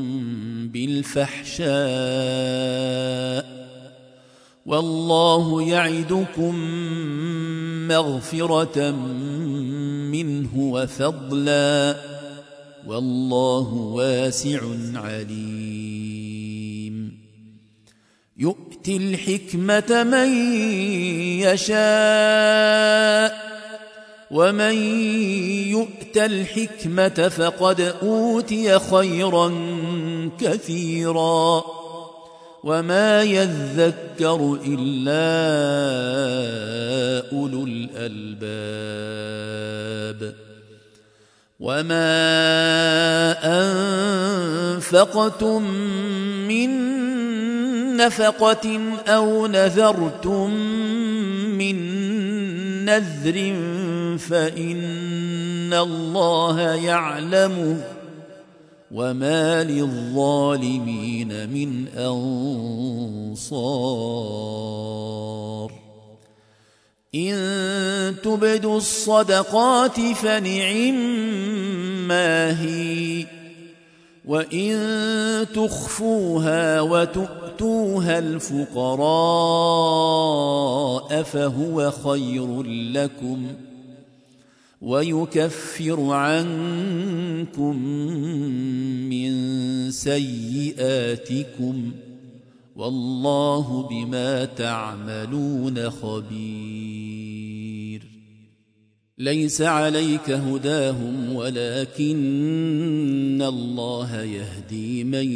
A: بالفحشاء والله يعدكم مغفرة منه وفضلا والله واسع عليم. يؤتي الحكمة من يشاء ومن يؤت الحكمة فقد أوتي خيرا كثيرا وما يذكر إلا أولو الألباب. وما أنفقتم من نفقة أو نذرتم من نذر فإن الله يعلمه وما للظالمين من أنصار. إن تبدوا الصدقات فنعما هي وإن تخفوها وتؤتوها الفقراء فهو خير لكم ويكفر عنكم من سيئاتكم والله بما تعملون خبير. ليس عليك هداهم ولكن الله يهدي من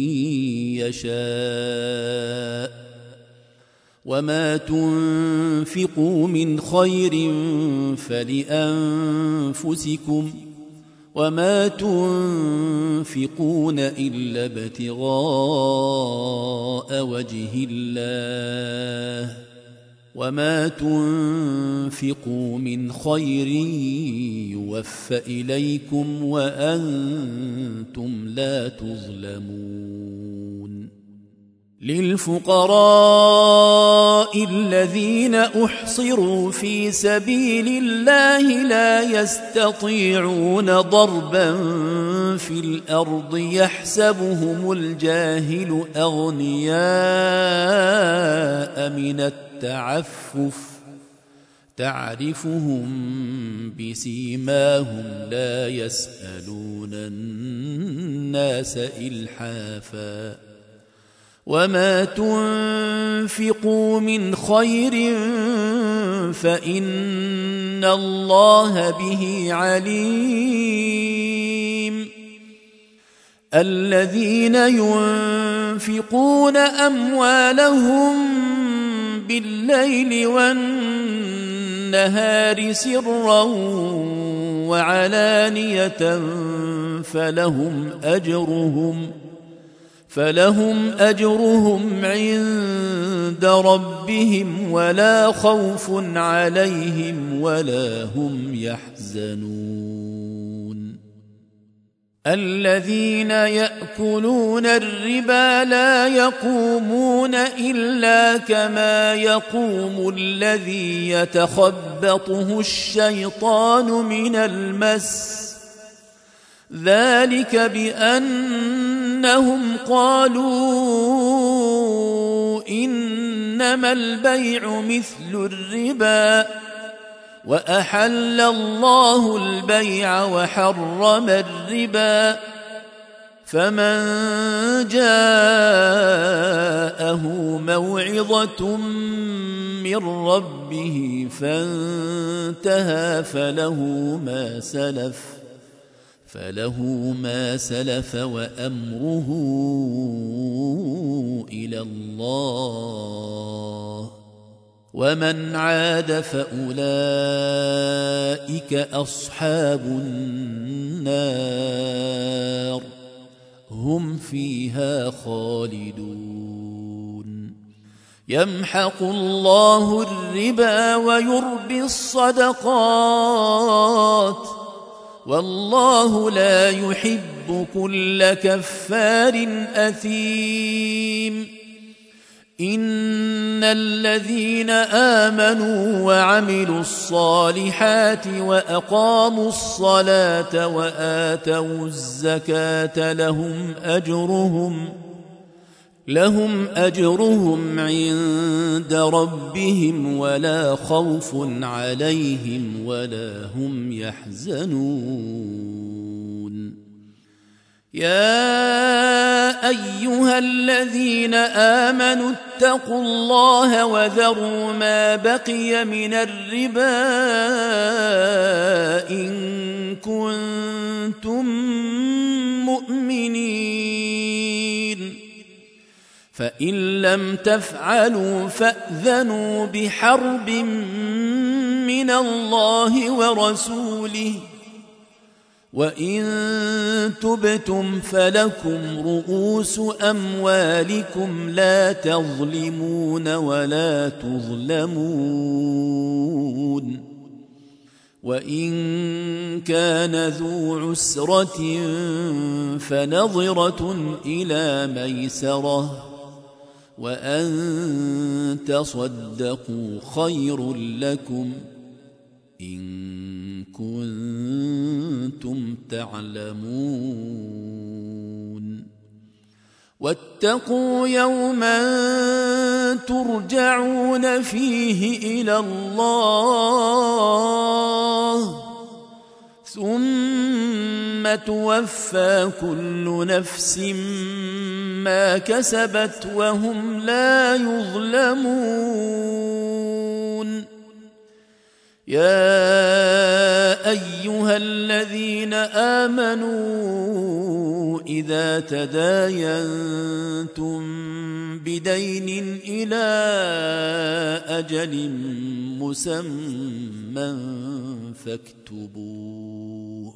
A: يشاء وما تنفقوا من خير فلأنفسكم وما تنفقون إلا ابتغاء وجه الله وما تنفقوا من خير يوفى إليكم وأنتم لا تظلمون. للفقراء الذين أحصروا في سبيل الله لا يستطيعون ضربا في الأرض يحسبهم الجاهل أغنياء من التعفف تعرفهم بسيماهم لا يسألون الناس إلحافا وما تنفقوا من خير فإن الله به عليم الذين ينفقون أموالهم بالليل والنهار سرا وعلانية فلهم أجرهم فلهم أجرهم عند ربهم ولا خوف عليهم ولا هم يحزنون الذين يأكلون الربا لا يقومون إلا كما يقوم الذي يتخبطه الشيطان من المس ذلك بأنهم قالوا إنما البيع مثل الربا وأحل الله البيع وحرم الربا فمن جاءه موعظة من ربه فانتهى فله ما سلف فله ما سلف وأمره إلى الله ومن عاد فأولئك أصحاب النار هم فيها خالدون يمحق الله الربا ويربي الصدقات والله لا يحب كل كفار أثيم إن الذين آمنوا وعملوا الصالحات وأقاموا الصلاة وآتوا الزكاة لهم أجرهم لهم أجرهم عند ربهم ولا خوف عليهم ولا هم يحزنون يا أيها الذين آمنوا اتقوا الله وذروا ما بقي من الربا إن كنتم مؤمنين فإن لم تفعلوا فأذنوا بحرب من الله ورسوله وإن تبتم فلكم رؤوس أموالكم لا تظلمون ولا تظلمون وإن كان ذو عسرة فنظرة إلى ميسرة وأن تصدقوا خير لكم إن كنتم تعلمون واتقوا يوما ترجعون فيه إلى الله ثم توفى كل نفس ما كسبت وهم لا يظلمون يا أيها الذين آمنوا إذا تداينتم بدين إلى أجل مسمى فاكتبوه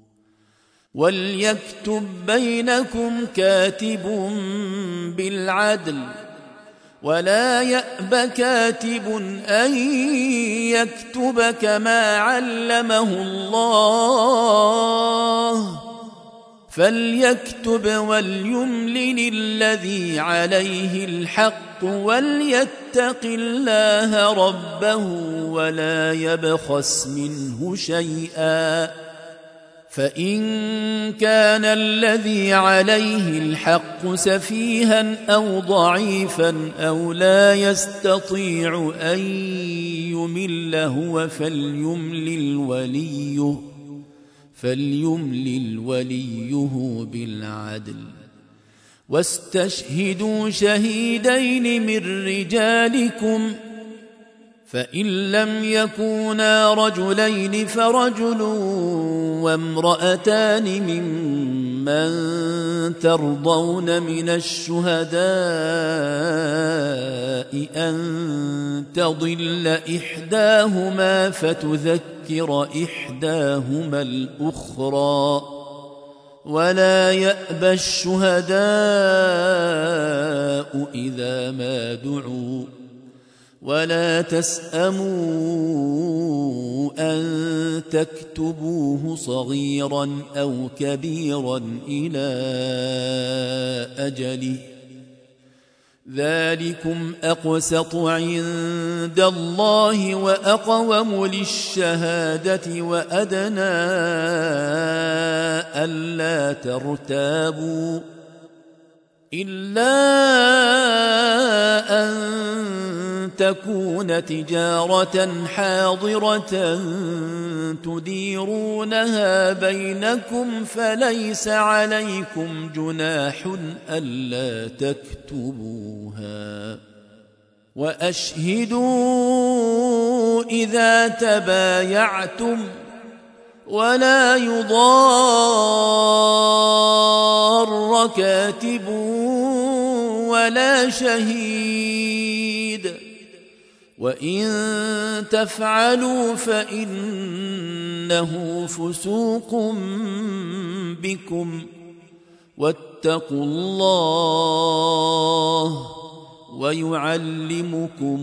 A: وليكتب بينكم كاتب بالعدل ولا يأب كاتب أن يكتب كما علمه الله فليكتب وليملل الذي عليه الحق وليتق الله ربه ولا يبخس منه شيئا، فإن كان الذي عليه الحق سفيها أو ضعيفا أو لا يستطيع أن يمل هو فليملل وليه فليملل وليه بالعدل، واستشهدوا شهيدين من رجالكم، فإن لم يكونا رجلين فرجل وامرأتان ممن ترضون من الشهداء أن تضل إحداهما فتذكر إحداهما الأخرى، ولا يأبى الشهداء إذا ما دعوا، ولا تسأموا أن تكتبوه صغيرا أو كبيرا إلى أجله، ذلكم أقسط عند الله وأقوم للشهادة وأدنى ألا ترتابوا، إلا أن تكون تجارة حاضرة تديرونها بينكم فليس عليكم جناح ألا تكتبوها، وأشهدوا إذا تبايعتم، ولا يضار كاتب ولا شهيد، وإن تفعلوا فإنه فسوق بكم، واتقوا الله ويعلمكم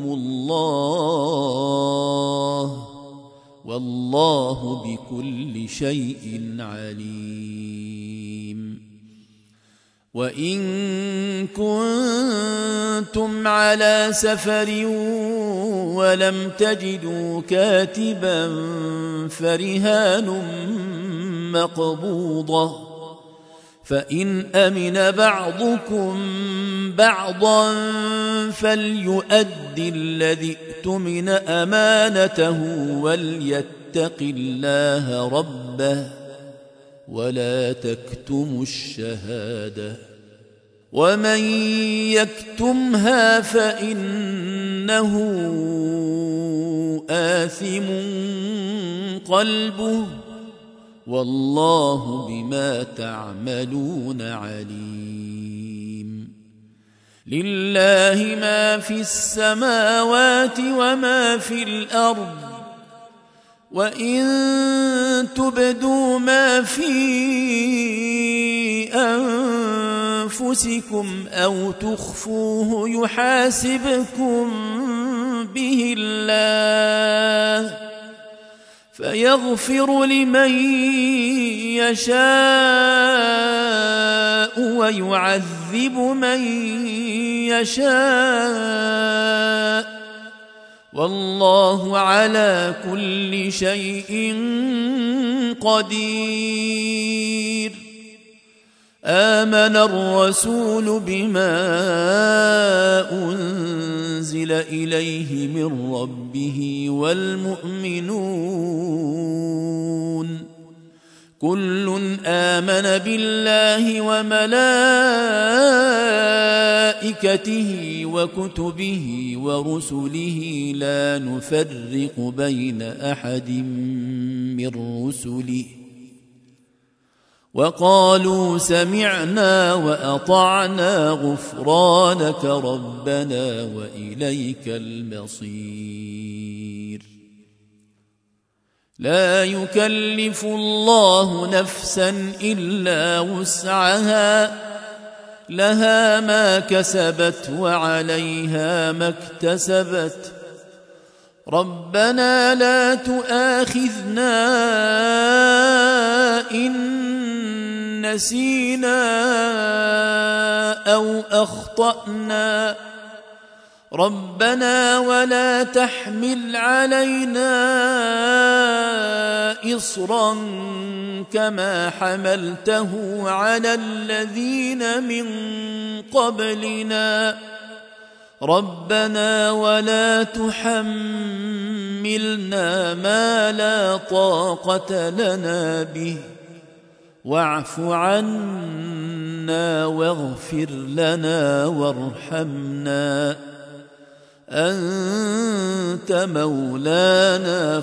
A: الله، والله بكل شيء عليم. وإن كنتم على سفر ولم تجدوا كاتبا فرهان مقبوضة، فإن أمن بعضكم بعضا فليؤد الذي اؤتمن أمانته وليتق الله ربه ولا تكتموا الشهادة، ومن يكتمها فإنه آثم قلبه، والله بما تعملون عليم. لله ما في السماوات وما في الأرض، وإن تبدوا ما في أنفسكم أو تخفوه يحاسبكم به الله، فيغفر لمن يشاء ويعذب من يشاء، والله على كل شيء قدير. آمن الرسول بما أنزل إليه من ربه والمؤمنون كل آمن بالله وملائكته وكتبه ورسله لا نفرق بين أحد من رسله، وقالوا سمعنا وأطعنا غفرانك ربنا وإليك المصير. لا يكلف الله نفسا إلا وسعها، لها ما كسبت وعليها ما اكتسبت، ربنا لا تؤاخذنا إن نسينا أو أخطأنا ربنا ولا تحمل علينا إصرا كما حملته على الذين من قبلنا ربنا ولا تحملنا ما لا طاقة لنا به واعف عنا واغفر لنا وارحمنا أنت مولانا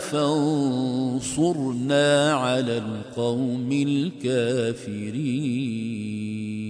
A: فانصرنا على القوم الكافرين.